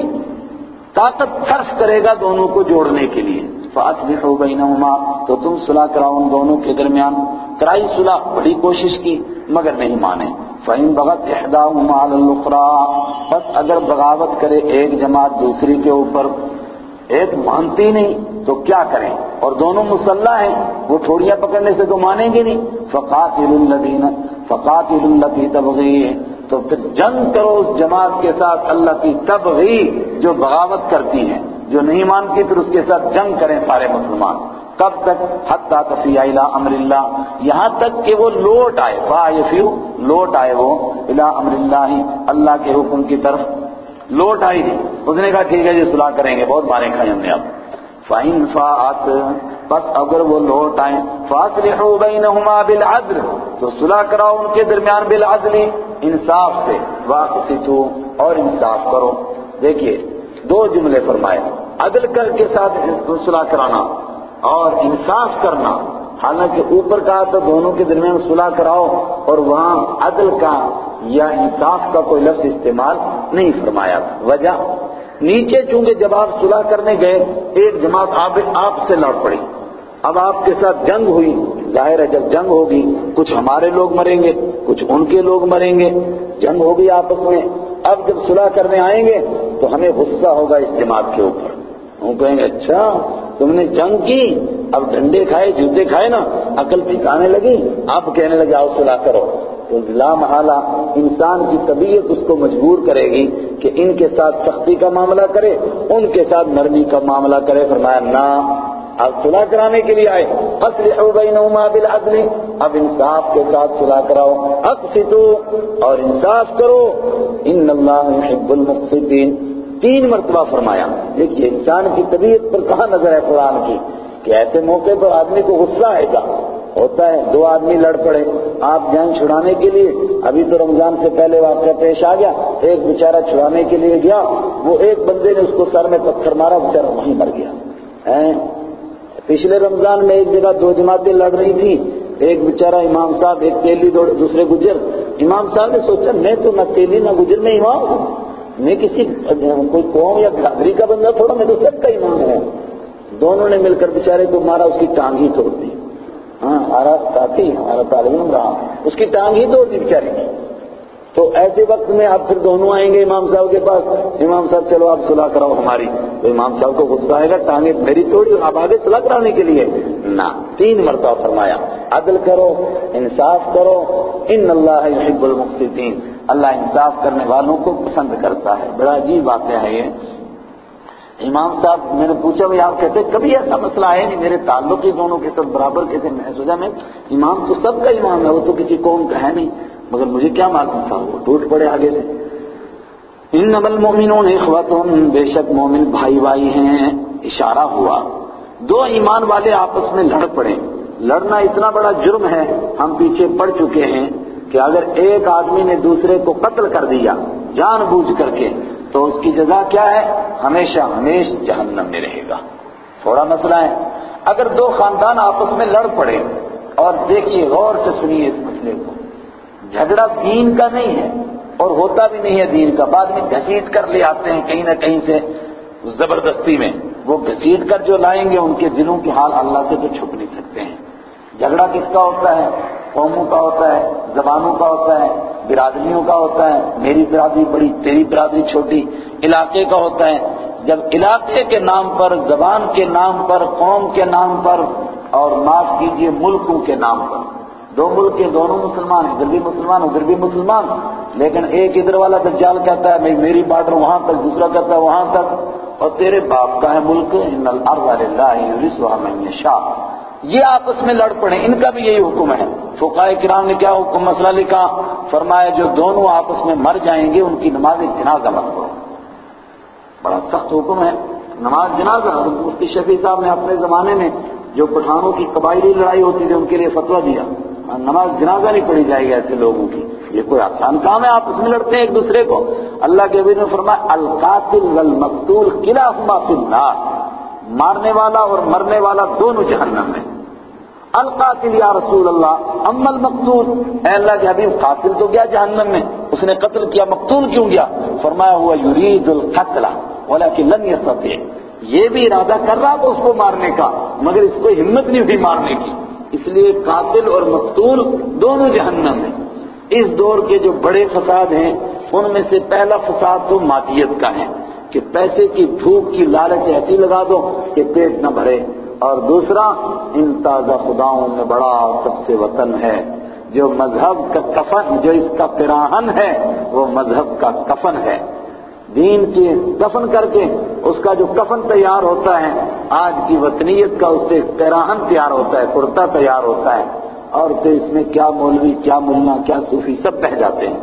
طاقت صرف کرے گا دونوں کو جوڑنے کے لیے۔ فَأَصْلِحُوا بَيْنَهُمَا، تو تم صلح کراؤ ان دونوں کے درمیان۔ کرائی صلح، بڑی کوشش کی مگر نہیں مانے۔ فَإِن بَغَتْ إِحْدَاهُمَا عَلَى الْأُخْرَى، بس اگر بغاوت کرے ایک جماعت دوسری کے اوپر، ایک مانتی نہیں تو کیا کریں؟ اور دونوں مسلح ہیں، وہ ٹھوڑیاں پکڑنے سے تو مانیں گے نہیں۔ فَقَاتِلُوا الَّذِينَ فَقَاتِلُوا الَّتِي تَبْغِي، تو پھر جنگ کرو اس جماعت کے ساتھ الَّتِي تَبْغِي، جو بغاوت کرتی ہے، جو نہیں مانتی، پھر اس کے ساتھ جنگ کریں سارے مسلمان۔ کب تک؟ حتیٰ تفیء الی امر اللہ، یہاں تک کہ وہ لوٹ آئے، فایفیو لوٹ آئے وہ، الی امر اللہ، اللہ کے حکم کی طرف لوٹ آئی تھی۔ اس نے کہا ٹھیک ہے جی صلح کریں گے، بہت مارے کھائے ہم نے اب۔ فَإِن فَاءَتْ، بس اگر وہ لوٹ آئیں، فَأَصْلِحُوا بَيْنَهُمَا بِالْعَدْلِ، تو صلح کراؤ ان کے درمیان بالعدل، انصاف سے، وَاقْسِطُوا، اور انصاف کرو۔ دیکھیے دو جملے فرمائے، عدل کر کے ساتھ صلح کرانا اور انصاف کرنا۔ حالانکہ اوپر کہا تو دونوں کے درمیان صلح کراؤ، اور وہاں عدل کا یا انصاف کا کوئی لفظ استعمال نہیں فرمایا۔ وجہ نیچے چونکہ جب آپ صلح کرنے گئے ایک جماعت آپ آپ سے لڑ پڑی، اب آپ کے ساتھ جنگ ہوئی، ظاہر ہے جب جنگ ہوگی کچھ ہمارے لوگ مریں گے کچھ ان کے لوگ مریں گے، جنگ ہوگی آپس میں۔ اب جب صلح کرنے آئیں گے تو ہمیں غصہ ہوگا اس جماعت کے اوپر، ہم کہیں گے اچھا تم نے جنگ کی، اب ڈنڈے کھائے جوتے کھائے نا، عقل ٹھکانے لگی، اب کہنے لگے آؤ صلح کرو۔ تو لا محالہ انسان کی طبیعت اس کو مجبور کرے گی کہ ان کے ساتھ سختی کا معاملہ کرے، ان کے ساتھ نرمی کا معاملہ کرے۔ فرمایا نہ، اب صلح کرانے کے لیے آئے، اصلحوا بینہما بالعدل، اب انصاف کے ساتھ صلح کراؤ، اقسطوا، اور انصاف کرو، ان اللہ یحب المقسطین، تین مرتبہ فرمایا۔ دیکھیے انسان کی طبیعت پر کہاں نظر ہے قرآن کی، کہ ایسے موقع پر آدمی کو غصہ آئے گا، ہوتا ہے دو آدمی لڑ پڑے، آپ جان چھڑانے کے لیے، ابھی تو رمضان سے پہلے واقعہ پیش آ گیا، ایک بیچارہ چھڑانے کے لیے گیا، وہ ایک بندے نے اس کو سر میں پتھر مارا، بیچارہ وہیں مر گیا۔ پچھلے رمضان میں ایک جگہ دو جماعتیں لڑ رہی تھی، ایک بیچارہ امام صاحب، ایک تیلی دوسرے گجر۔ امام صاحب نے سوچا میں تو نہ تیلی نہ گجر میں امام ہوں، میں کسی کوئی قوم یا برادری کا بندہ تھوڑا، میں تو سب کا امام ہوں۔ دونوں نے مل کر بیچارے کو مارا، اس کی ٹانگ ہی توڑ دی۔ ہاں ہمارا ساتھی ہمارا طالب علم رہا، اس کی ٹانگ ہی توڑ دی بیچارے کی۔ تو ایسے وقت میں اب پھر دونوں آئیں گے امام صاحب کے پاس، امام صاحب چلو آپ صلح کراؤ ہماری، تو امام صاحب کو غصہ آئے گا، ٹانگیں میری توڑی اور آپ آگے صلح کرانے کے لیے نہ، تین مرتبہ فرمایا عدل کرو، انصاف کرو، ان اللہ یحب المقسطین، اللہ انصاف کرنے والوں کو پسند کرتا ہے۔ بڑا عجیب واقعہ ہے یہ۔ امام صاحب میں نے پوچھا بھائی آپ کہتے کبھی ایسا مسئلہ ہے نہیں، میرے تعلق ہی دونوں کے ساتھ برابر کیسے؟ میں سوچا میں امام تو سب کا امام ہے، وہ تو کسی قوم کا ہے نہیں، مگر مجھے کیا معلوم تھا، وہ ٹوٹ پڑے آگے سے۔ انما المؤمنون اخوۃ، بے شک مومن بھائی بھائی ہیں، اشارہ ہوا دو ایمان والے آپس میں لڑ پڑے۔ لڑنا اتنا بڑا جرم ہے، ہم پیچھے پڑ چکے ہیں کہ اگر ایک آدمی نے دوسرے کو قتل کر دیا جان بوجھ کر کے تو اس کی جزا کیا ہے؟ ہمیشہ ہمیشہ جہنم میں رہے گا۔ تھوڑا مسئلہ ہے۔ اگر دو خاندان آپس میں لڑ پڑے، اور دیکھیے غور سے سنیے اس مسئلے کو، جھگڑا دین کا نہیں ہے اور ہوتا بھی نہیں ہے دین کا، بعد میں گھسیٹ کر لے آتے ہیں کہیں نہ کہیں سے زبردستی میں، وہ گھسیٹ کر جو لائیں گے ان کے دلوں کی حال اللہ سے تو چھپ نہیں سکتے ہیں۔ جھگڑا کس کا ہوتا ہے؟ قوموں کا ہوتا ہے، زبانوں کا ہوتا ہے، برادریوں کا ہوتا ہے، میری برادری بڑی تیری برادری چھوٹی، علاقے کا ہوتا ہے۔ جب علاقے کے نام پر، زبان کے نام پر، قوم کے نام پر، اور معاف کیجئے ملکوں کے نام پر دو ملک کے دونوں مسلمان ہیں، ادھر بھی مسلمان ادھر بھی مسلمان، لیکن ایک ادھر والا دجال کہتا ہے میری بارڈر وہاں تک، دوسرا کہتا ہے وہاں تک، اور تیرے باپ کا ہے ملک، ان الارض للہ یورثها من یشاء، یہ آپس میں لڑ پڑے، ان کا بھی یہی حکم ہے۔ فقہاء کرام نے کیا حکم مسئلہ لکھا، فرمایا جو دونوں آپس میں مر جائیں گے ان کی نماز جنازہ مت پڑھو، بڑا سخت حکم ہے نماز جنازہ۔ مفتی شفیع صاحب نے اپنے زمانے میں جو پٹھانوں کی قبائلی لڑائی ہوتی تھی ان کے لیے فتویٰ دیا، نماز جنازہ نہیں پڑھی جائے گی ایسے لوگوں کی، یہ کوئی آسان کام ہے، آپس میں لڑتے ہیں ایک دوسرے کو۔ اللہ کے حبیب نے فرمایا القاتل والمقتول کلاہما فی النار، مارنے والا اور مرنے والا دونوں جہنم میں۔ القاتل یا رسول اللہ اما المقتول، اے اللہ کے حبیب قاتل تو گیا جہنم میں، اس نے قتل کیا، مقتول کیوں گیا؟ فرمایا ہوا یرید القتل ولکن لم یستطع، یہ بھی ارادہ کر رہا تھا اس کو مارنے کا مگر اس کو ہمت نہیں ہوئی مارنے کی، اس لیے قاتل اور مقتول دونوں جہنم میں۔ اس دور کے جو بڑے فساد ہیں ان میں سے پہلا فساد تو مادیت کا ہے کہ پیسے کی بھوک کی لالچ ایسی لگا دو کہ پیٹ نہ بھرے، اور دوسرا ان تازہ خداؤں میں بڑا سب سے وطن ہے، جو مذہب کا کفن، جو اس کا پیراہن ہے وہ مذہب کا کفن ہے، دین کے دفن کر کے اس کا جو کفن تیار ہوتا ہے، آج کی وطنیت کا اس سے پیراہن تیار ہوتا ہے، کرتا تیار ہوتا ہے، اور پھر اس میں کیا مولوی کیا ملا کیا صوفی سب بہ جاتے ہیں۔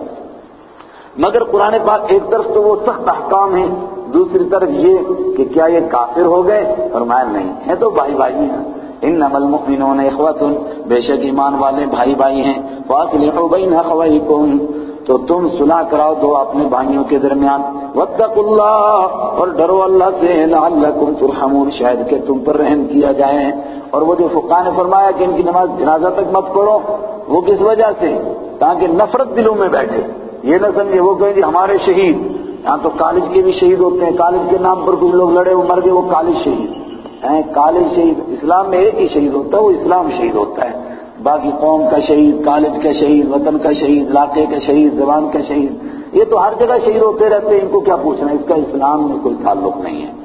مگر قرآن پاک ایک طرف تو وہ سخت احکام ہیں، دوسری طرف یہ کہ کیا یہ کافر ہو گئے؟ فرمایا نہیں، ہے تو بھائی بھائی ہیں، انما المؤمنون اخوۃ، بے شک ایمان والے بھائی بھائی ہیں، فاصلحوا بین اخویکم، تو تم صلح کراؤ دو اپنے بھائیوں کے درمیان، واتقوا اللہ، اور ڈرو اللہ سے، لعلکم ترحمون، شاید کہ تم پر رحم کیا جائے۔ اور وہ جو فقہاء نے فرمایا کہ ان کی نماز جنازہ تک مت پڑھو، وہ کس وجہ سے؟ تاکہ نفرت دلوں میں بیٹھے، یہ نہ سمجھے وہ کہیں جی ہمارے شہید، یہاں تو کالج کے بھی شہید ہوتے ہیں، کالج کے نام پر کچھ لوگ لڑے وہ مر گئے، وہ کالج شہید ہیں، کالج شہید، اسلام میں ایک ہی شہید ہوتا ہے، وہ اسلام شہید ہوتا ہے، باقی قوم کا شہید، کالج کا شہید، وطن کا شہید، علاقے کا شہید، زبان کا شہید، یہ تو ہر جگہ شہید ہوتے رہتے ہیں، ان کو کیا پوچھنا، اس کا اسلام میں کوئی تعلق نہیں ہے۔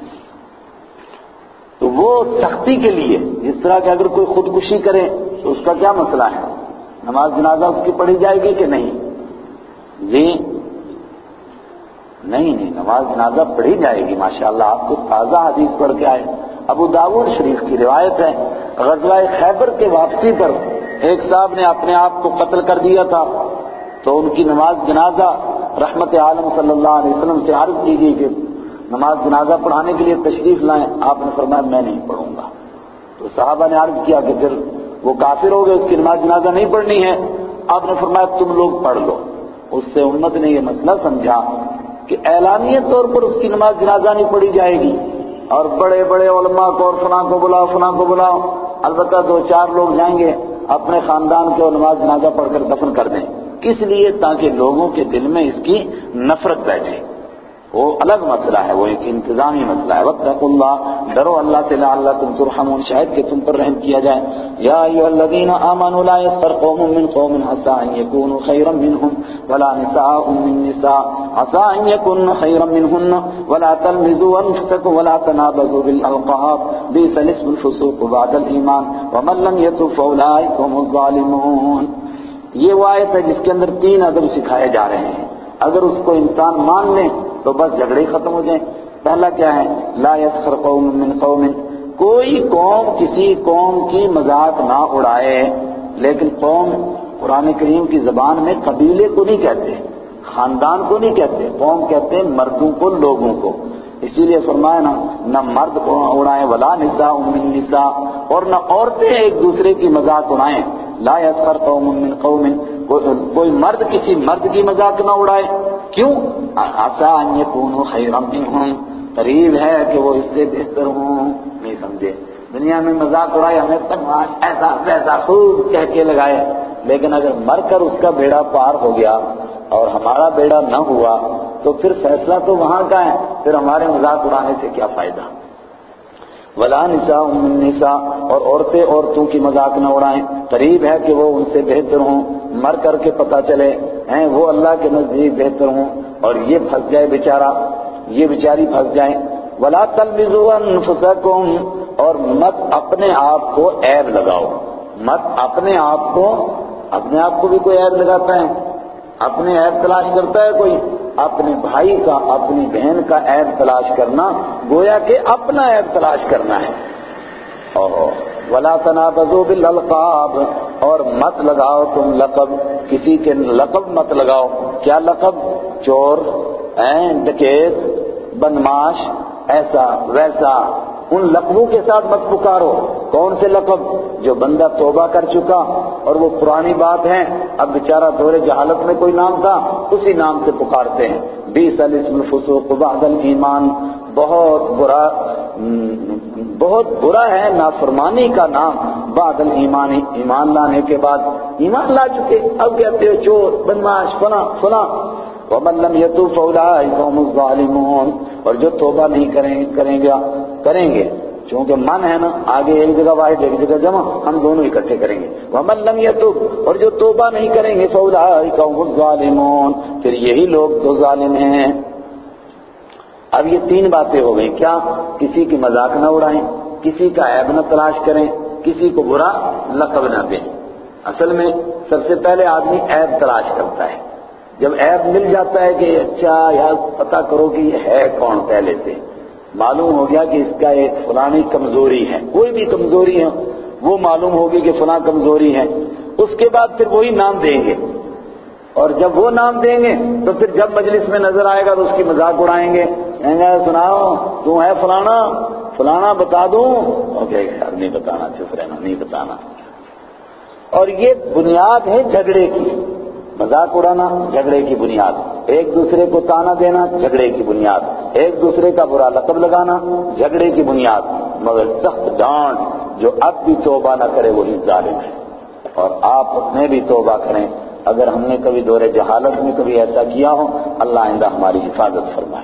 تو وہ سختی کے لیے، جس طرح کہ اگر کوئی خودکشی کرے تو اس کا کیا مسئلہ ہے، نماز جنازہ اس کی پڑھی جائے گی کہ نہیں؟ جی نہیں نہیں، نماز جنازہ پڑھی جائے گی، ماشاءاللہ آپ کو تازہ حدیث پڑھ کے آئے، ابو داؤد شریف کی روایت ہے، غزوہ خیبر کے واپسی پر ایک صاحب نے اپنے آپ کو قتل کر دیا تھا، تو ان کی نماز جنازہ رحمت عالم صلی اللہ علیہ وسلم سے عرض کی گئی کہ نماز جنازہ پڑھانے کے لیے تشریف لائیں، آپ نے فرمایا میں نہیں پڑھوں گا، تو صحابہ نے عرض کیا کہ پھر وہ کافر ہو گئے، اس کی نماز جنازہ نہیں پڑھنی ہے، آپ نے فرمایا تم لوگ پڑھ لو۔ اس سے امت نے یہ مسئلہ سمجھا کہ اعلانیہ طور پر اس کی نماز جنازہ نہیں پڑھی جائے گی، اور بڑے بڑے علماء کو اور فلاں کو بلاؤ فلاں کو بلاؤ، البتہ دو چار لوگ جائیں گے اپنے خاندان کے اور نماز جنازہ پڑھ کر دفن کر دیں، کس لیے؟ تاکہ لوگوں کے دل میں اس کی نفرت بیٹھے، وہ الگ مسئلہ ہے، وہ ایک انتظامی مسئلہ ہے۔ واتقوا اللہ، ڈرو اللہ سے، لعلکم ترحمون، شاید کہ تم پر رحم کیا جائے۔ یا ایھا الذین آمنوا لا یسخر قوم من قوم عسى ان یکونوا خیرا منهم ولا نساء من نساء عسى ان یکن خیرا منهن ولا تلمزوا انفسکم ولا تنابزوا بالالقاب بئس الاسم الفسوق بعد الايمان ومن لم يتب فاولئک هم الظالمون۔ یہ وہ آیت ہے جس کے اندر تین ادب سکھائے جا رہے ہیں، اگر اس کو انسان مان لے تو بس جھگڑے ختم ہو جائیں۔ پہلا کیا ہے؟ لا یسخر قوم من قوم، کوئی قوم کسی قوم کی مذاق نہ اڑائے، لیکن قوم قرآن کریم کی زبان میں قبیلے کو نہیں کہتے، خاندان کو نہیں کہتے، قوم کہتے ہیں مردوں کو، لوگوں کو، اسی لیے فرمایا نا نہ مرد اڑائیں، ولا نساء من نساء، اور نہ عورتیں ایک دوسرے کی مذاق اڑائیں۔ لا یسخر قوم من قوم، کوئی مرد کسی مرد کی مذاق نہ اڑائے، کیوں؟ عسى ان یکونوا خیرا منهم، قریب ہے کہ وہ اس سے بہتر ہوں۔ نہیں سمجھے؟ دنیا میں مذاق اڑائے، ہمیں تنوار ایسا ویسا خوب کہہ کے لگائے، لیکن اگر مر کر اس کا بیڑا پار ہو گیا اور ہمارا بیڑا نہ ہوا تو پھر فیصلہ تو وہاں کا ہے، پھر ہمارے مذاق اڑانے سے کیا فائدہ؟ ولا نساء من نساء، اور عورتیں عورتوں کی مذاق نہ اڑائیں، قریب ہے کہ وہ ان سے بہتر ہوں، مر کر کے پتہ چلے ہیں وہ اللہ کے نزدیک بہتر ہوں اور یہ پھنس جائے بیچارہ، یہ بیچاری پھنس جائیں۔ ولا تلمزوا انفسکم، اور مت اپنے آپ کو عیب لگاؤ، مت اپنے آپ کو اپنے آپ کو بھی کوئی عیب لگاتا ہے، اپنے عیب تلاش کرتا ہے کوئی، اپنے بھائی کا، اپنی بہن کا عیب تلاش کرنا گویا کہ اپنا عیب تلاش کرنا ہے۔ اور وَلَا تَنَابَزُوا بِالْأَلْقَابِ، اور مت لگاؤ تم لقب، کسی کے لقب مت لگاؤ۔ کیا لقب؟ چور، ڈکیت، بدماش، ایسا ویسا، ان لقبوں کے ساتھ مت پکارو۔ کون سے لقب؟ جو بندہ توبہ کر چکا اور وہ پرانی بات ہے، اب بیچارہ دور جہالت میں کوئی نام تھا، اسی نام سے پکارتے ہیں۔ بئس الاسم الفسوق بعد الایمان، بہت برا بہت برا ہے نافرمانی کا نام بعد الایمان، ایمان لانے کے بعد۔ ایمان لا چکے اب کہتے ہو چور، بدماش، فلاں فلاں۔ وَمَن لَّمْ يَتُوبْ فَأُولَٰئِكَ هُمُ الظَّالِمُونَ، اور جو توبہ نہیں کریں کریں گے کریں گے چونکہ من ہے نا، آگے ایک جگہ واحد ایک جگہ جمع، ہم دونوں اکٹھے کریں گے۔ وَمَن لَّمْ يَتُوبْ، اور جو توبہ نہیں کریں گے، فَأُولَٰئِكَ هُمُ الظَّالِمُونَ، پھر یہی لوگ تو ظالم ہیں۔ اب یہ تین باتیں ہو گئی، کیا؟ کسی کی مذاق نہ اڑائیں، کسی کا عیب نہ تلاش کریں، کسی کو برا لقب نہ دیں۔ اصل میں سب سے پہلے آدمی عیب تلاش کرتا ہے، جب عیب مل جاتا ہے کہ اچھا یار پتہ کرو کہ یہ ہے کون، پہلے سے معلوم ہو گیا کہ اس کا ایک فلانی کمزوری ہے، کوئی بھی کمزوری ہے وہ معلوم ہوگی کہ فلاں کمزوری ہے، اس کے بعد پھر وہی نام دیں گے، اور جب وہ نام دیں گے تو پھر جب مجلس میں نظر آئے گا تو اس کی مذاق اڑائیں گے، کہیں گے سناؤ تم ہے فلانا فلانا بتا دوں، اوکے یار نہیں بتانا، چپ رہنا، نہیں بتانا۔ اور یہ بنیاد ہے جھگڑے کی، مذاق اڑانا جھگڑے کی بنیاد، ایک دوسرے کو تانا دینا جھگڑے کی بنیاد، ایک دوسرے کا برا لقب لگانا جھگڑے کی بنیاد، مگر سخت ڈانٹ، جو اب بھی توبہ نہ کرے وہی ظالم ہے۔ اور آپ میں بھی توبہ کریں، اگر ہم نے کبھی دور جہالت میں کبھی ایسا کیا ہو، اللہ آئندہ ہماری حفاظت فرمائے۔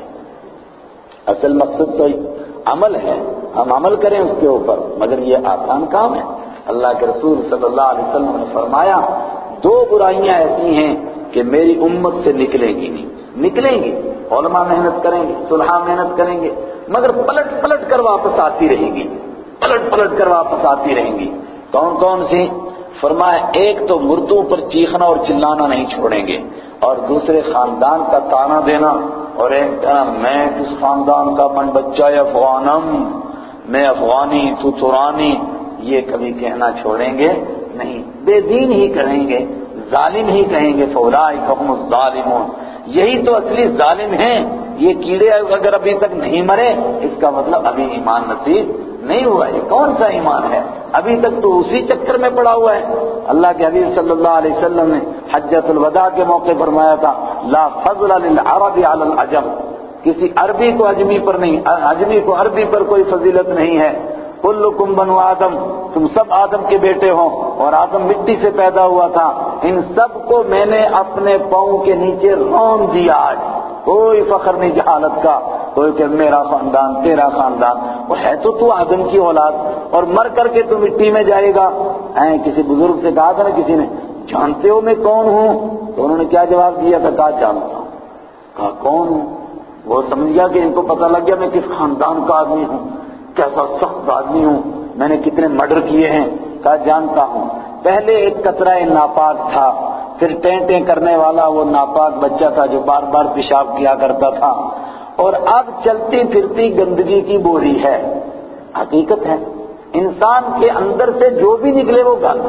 اصل مقصد تو عمل ہے، ہم عمل کریں اس کے اوپر، مگر یہ آسان کام ہے۔ اللہ کے رسول صلی اللہ علیہ وسلم نے فرمایا دو برائیاں ایسی ہیں کہ میری امت سے نکلیں گی نہیں، نکلیں گی، علماء محنت کریں گے، صلحاء محنت کریں گے، مگر پلٹ پلٹ کر واپس آتی رہیں گی، پلٹ پلٹ کر واپس آتی رہیں گی۔ کون کون سی؟ فرمایا ایک تو مردوں پر چیخنا اور چلانا نہیں چھوڑیں گے، اور دوسرے خاندان کا تانا دینا، اور ایک کہنا میں کس خاندان کا، من بچہ افغانم، میں افغانی تو ترانی، یہ کبھی کہنا چھوڑیں گے نہیں، بے دین ہی کہیں گے، ظالم ہی کہیں گے، فَأُولَٰئِكَ هُمُ الظَّالِمُونَ، یہی تو اصلی ظالم ہیں۔ یہ کیڑے اگر ابھی تک نہیں مرے اس کا مطلب ابھی ایمان نصیب نہیں ہوا، یہ کون سا ایمان ہے؟ ابھی تک تو اسی چکر میں پڑا ہوا ہے۔ اللہ کے حبیب صلی اللہ علیہ وسلم نے حجۃ الوداع کے موقع فرمایا تھا لا فضل للعرب علی العجم، کسی عربی کو اجمی پر نہیں، اجمی کو عربی پر کوئی فضیلت نہیں ہے۔ کلکم بنو آدم، تم سب آدم کے بیٹے ہو، اور آدم مٹی سے پیدا ہوا تھا، ان سب کو میں نے اپنے پاؤں کے نیچے رون دیا۔ آج کوئی فخر نہیں جہالت کا، کوئی کہ میرا خاندان تیرا خاندان، وہ ہے تو تو آدم کی اولاد، اور مر کر کے تو مٹی میں جائے گا۔ کسی بزرگ سے کہا تھا نا کسی نے، جانتے ہو میں کون ہوں؟ تو انہوں نے کیا جواب دیا تھا؟ کہا جانتا ہوں۔ کہا کون ہوں؟ وہ سمجھ گیا کہ ان کو پتہ لگ گیا میں کس خاندان کا آدمی ہوں، کیسا سخت آدمی ہوں، میں نے کتنے مرڈر کیے ہیں۔ کہا جانتا ہوں، پہلے ایک قطرہ ناپاک تھا، پھر ٹینٹیں کرنے والا وہ ناپاک بچہ تھا جو بار بار پیشاب کیا کرتا تھا، اور اب چلتی پھرتی گندگی کی بوری ہے۔ حقیقت ہے انسان کے اندر سے جو بھی نکلے وہ گند،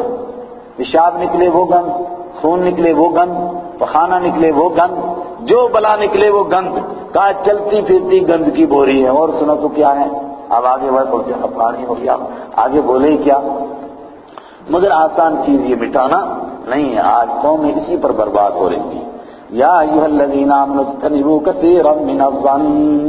پیشاب نکلے وہ گند، خون نکلے وہ گند، پخانہ نکلے وہ گند، جو بلا نکلے وہ گند۔ کہا چلتی پھرتی گند کی بوری ہے۔ اور سنا تو کیا ہے؟ اب آگے وہ بولتے ہیں پانی ہو گیا، آگے بولے ہی کیا؟ مگر آسان چیز یہ مٹانا نہیں ہے، آج قومیں اسی پر برباد ہو رہی تھی۔ یا ایھا الذین آمنوا اجتنبوا کثیرا من الظن،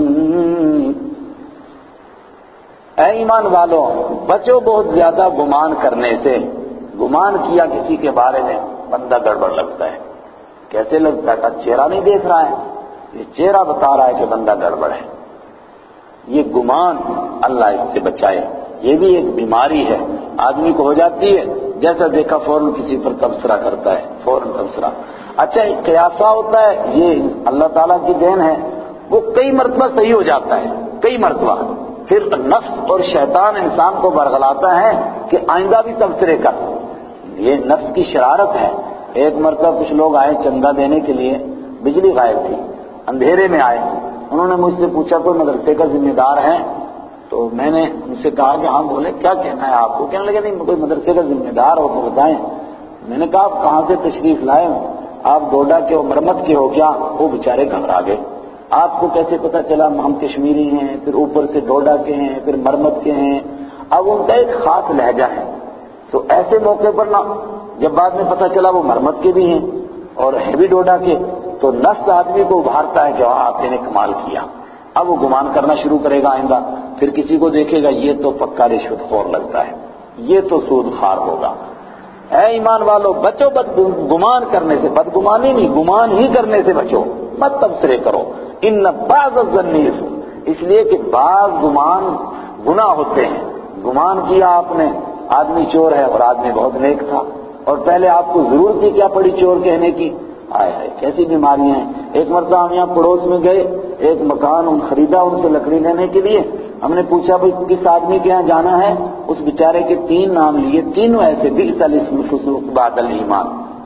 اے ایمان والو بچو بہت زیادہ گمان کرنے سے۔ گمان کیا کسی کے بارے میں، بندہ گڑبڑ لگتا ہے۔ کیسے لگتا ہے؟ کہ چہرہ نہیں دیکھ رہا ہے، یہ چہرہ بتا رہا ہے کہ بندہ گڑبڑ ہے۔ یہ گمان اللہ اس سے بچائے، یہ بھی ایک بیماری ہے، آدمی کو ہو جاتی ہے، جیسا دیکھا فوراً کسی پر تبصرہ کرتا ہے، فوراً تبصرہ۔ اچھا قیاسہ ہوتا ہے، یہ اللہ تعالیٰ کی دین ہے، وہ کئی مرتبہ صحیح ہو جاتا ہے، کئی مرتبہ، پھر نفس اور شیطان انسان کو برگلاتا ہے کہ آئندہ بھی تبصرے کر، یہ نفس کی شرارت ہے. ایک مرتبہ کچھ لوگ آئے چندہ دینے کے لیے، بجلی غائب تھی، اندھیرے میں آئے. انہوں نے مجھ سے پوچھا کوئی مدرسے کا ذمہ دار ہے؟ تو میں نے ان سے کہا کہ ہاں بولے کیا کہنا ہے آپ کو؟ کہنے لگے نہیں کوئی مدرسے کا ذمہ دار ہو تو بتائیں. میں نے کہا آپ کہاں سے تشریف لائے ہو؟ آپ ڈوڈا کے ہو، مرمت کے ہو کیا؟ وہ بیچارے گھبرا گئے. آپ کو کیسے پتا چلا ہم کشمیری ہیں، پھر اوپر سے ڈوڈا کے ہیں، پھر مرمت کے ہیں؟ اب ان کا ایک خاص لہجہ ہے. تو ایسے موقع پر نا جب بعد میں پتا چلا وہ مرمت کے بھی ہیں اور ہے بھی ڈوڈا کے، تو نفس آدمی کو ابھارتا ہے کہ ہاں آپ نے کمال کیا. اب وہ گمان کرنا شروع کرے گا آئندہ، پھر کسی کو دیکھے گا یہ تو پکا رشوت خور لگتا ہے، یہ تو سود خوار ہوگا. اے ایمان والو بچو بد گمان کرنے سے، بد گمانی نہیں، گمان ہی کرنے سے بچو، مت تبصرے کرو. ان بعض الظن اثم، اس لیے کہ بعض گمان گناہ ہوتے ہیں. گمان کیا آپ نے آدمی چور ہے اور آدمی بہت نیک تھا، اور پہلے آپ کو ضرورت ہی کیا پڑی چور کہنے کی؟ آئے ہے کیسی بیماریاں ہیں. ایک مرتبہ ہم یہاں پڑوس میں گئے، ایک مکان ہم خریدا ان سے لکڑی لینے کے لیے. ہم نے پوچھا بھئی کس آدمی کے یہاں جانا ہے؟ اس بیچارے کے تین نام لیے، تینوں ایسے بئس الاسم الفسوق بعد الایمان.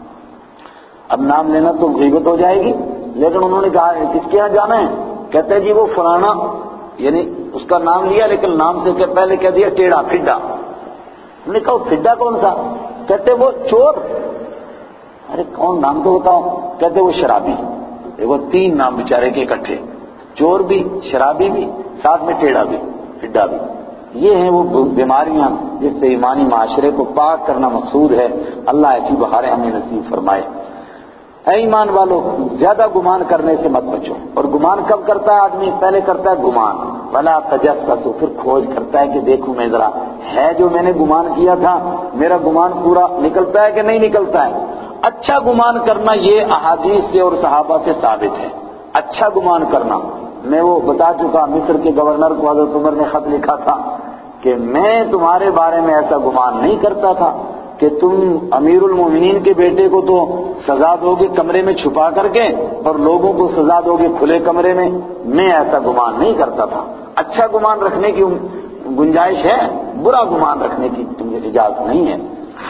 اب نام لینا تو غیبت ہو جائے گی، لیکن انہوں نے کہا کس کے یہاں جانا ہے؟ کہتے ہیں جی وہ فلانا، یعنی اس کا نام لیا لیکن نام سے پہلے کہہ دیا ٹیڑھا پھڈا. ہم نے کہا پھڈا کون سا؟ کہتے وہ چور. ارے کون نام تو بتاؤ؟ کہتے وہ شرابی. وہ تین نام بیچارے کے اکٹھے، چور بھی، شرابی بھی، ساتھ میں ٹیڑھا بھی، پھڈا بھی. یہ ہیں وہ بیماریاں جس سے ایمانی معاشرے کو پاک کرنا مقصود ہے. اللہ ایسی بہاریں ہمیں نصیب فرمائے. اے ایمان والو زیادہ گمان کرنے سے مت بچو. اور گمان کب کرتا ہے آدمی؟ پہلے کرتا ہے گمان، ولا تجسسوا، پھر کھوج کرتا ہے کہ دیکھوں میں ذرا ہے جو میں نے گمان کیا تھا، میرا گمان پورا نکلتا ہے کہ نہیں نکلتا ہے. اچھا گمان کرنا یہ احادیث سے اور صحابہ سے ثابت ہے. اچھا گمان کرنا، میں وہ بتا چکا، مصر کے گورنر کو حضرت عمر نے خط لکھا تھا کہ میں تمہارے بارے میں ایسا گمان نہیں کرتا تھا کہ تم امیر المومنین کے بیٹے کو تو سزا دو گے کمرے میں چھپا کر کے اور لوگوں کو سزا دو گے کھلے کمرے میں. میں ایسا گمان نہیں کرتا تھا. اچھا گمان رکھنے کی گنجائش ہے، برا گمان رکھنے کی تمہیں اجازت نہیں ہے.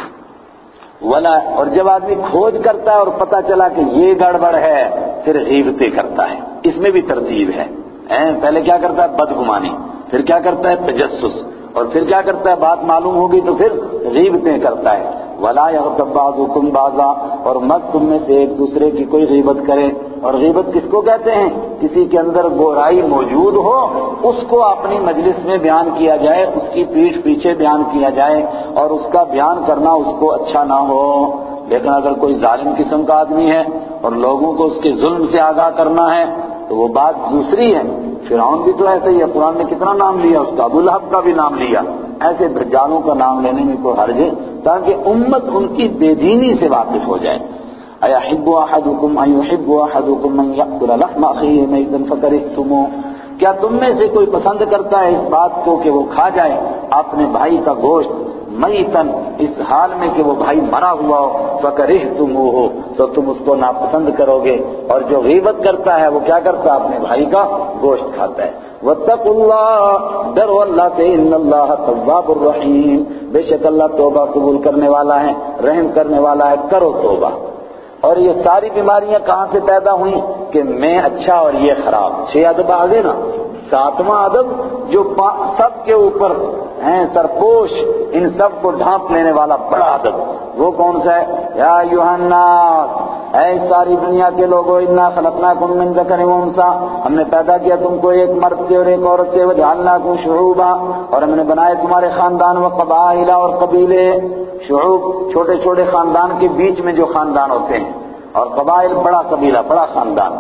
ولا، اور جب آدمی کھوج کرتا ہے اور پتہ چلا کہ یہ گڑبڑ ہے، پھر غیبتیں کرتا ہے. اس میں بھی ترتیب ہے. پہلے کیا کرتا ہے؟ بدگمانی، پھر کیا کرتا ہے؟ تجسس، اور پھر کیا کرتا ہے؟ بات معلوم ہوگی تو پھر غیبتیں کرتا ہے. ولا یغتب بعضکم بعضا، اور مت تم میں سے ایک دوسرے کی کوئی غیبت کرے. اور غیبت کس کو کہتے ہیں؟ کسی کے اندر برائی موجود ہو اس کو اپنی مجلس میں بیان کیا جائے، اس کی پیٹھ پیچھے بیان کیا جائے اور اس کا بیان کرنا اس کو اچھا نہ ہو. لیکن اگر کوئی ظالم قسم کا آدمی ہے اور لوگوں کو اس کے ظلم سے آگاہ کرنا ہے تو وہ بات دوسری ہے. فرعون بھی تو ایسا ہی ہے، قرآن نے کتنا نام لیا اس کا، ابو لہب کا بھی نام لیا. ایسے دجالوں کا نام لینے میں کوئی حرج ہے تاکہ امت ان کی بے دینی سے واقف ہو جائے. اَيَحِبُّ أَحَدُكُمْ أَن يُحِبَّ أَحَدُكُمْ مَن يَأْكُلَ لَحْمَ أَخِيهِ مَيْتًا فَكَرِهْتُمُوهُ، کیا تم میں سے کوئی پسند کرتا ہے اس بات کو کہ وہ کھا جائے اپنے بھائی کا گوشت میتن، اس حال میں کہ وہ بھائی مرا ہوا ہو، فَكَرِهْتُمُوهُ، تو تم اس کو ناپسند کرو گے. اور جو غیبت کرتا ہے وہ کیا کرتا ہے؟ اپنے بھائی کا گوشت کھاتا ہے. وَاتَّقُوا اللَّهَ، ڈرو اللہ سے، إِنَّ اللَّهَ تَوَّابٌ رَحِيمٌ، بے شک اللہ توبہ قبول کرنے والا ہے، رحم کرنے والا ہے. کرو توبہ. اور یہ ساری بیماریاں کہاں سے پیدا ہوئیں؟ کہ میں اچھا اور یہ خراب. چھ ادب آگے نا، ساتواں ادب جو سب کے اوپر ہیں سرپوش، ان سب کو ڈھانپ لینے والا بڑا ادب، وہ کون سا ہے؟ یا ایھا الناس، اے ساری دنیا کے لوگوں، انا خلقناکم من ذکر و انثی، ہم نے پیدا کیا تم کو ایک مرد سے اور ایک عورت سے، وجعلناکم شعوبا، اور ہم نے بنائے تمہارے خاندان، و قبائل، اور قبیلے. شعوب چھوٹے چھوٹے خاندان کے بیچ میں جو خاندان ہوتے ہیں، اور قبائل بڑا قبیلہ، بڑا خاندان.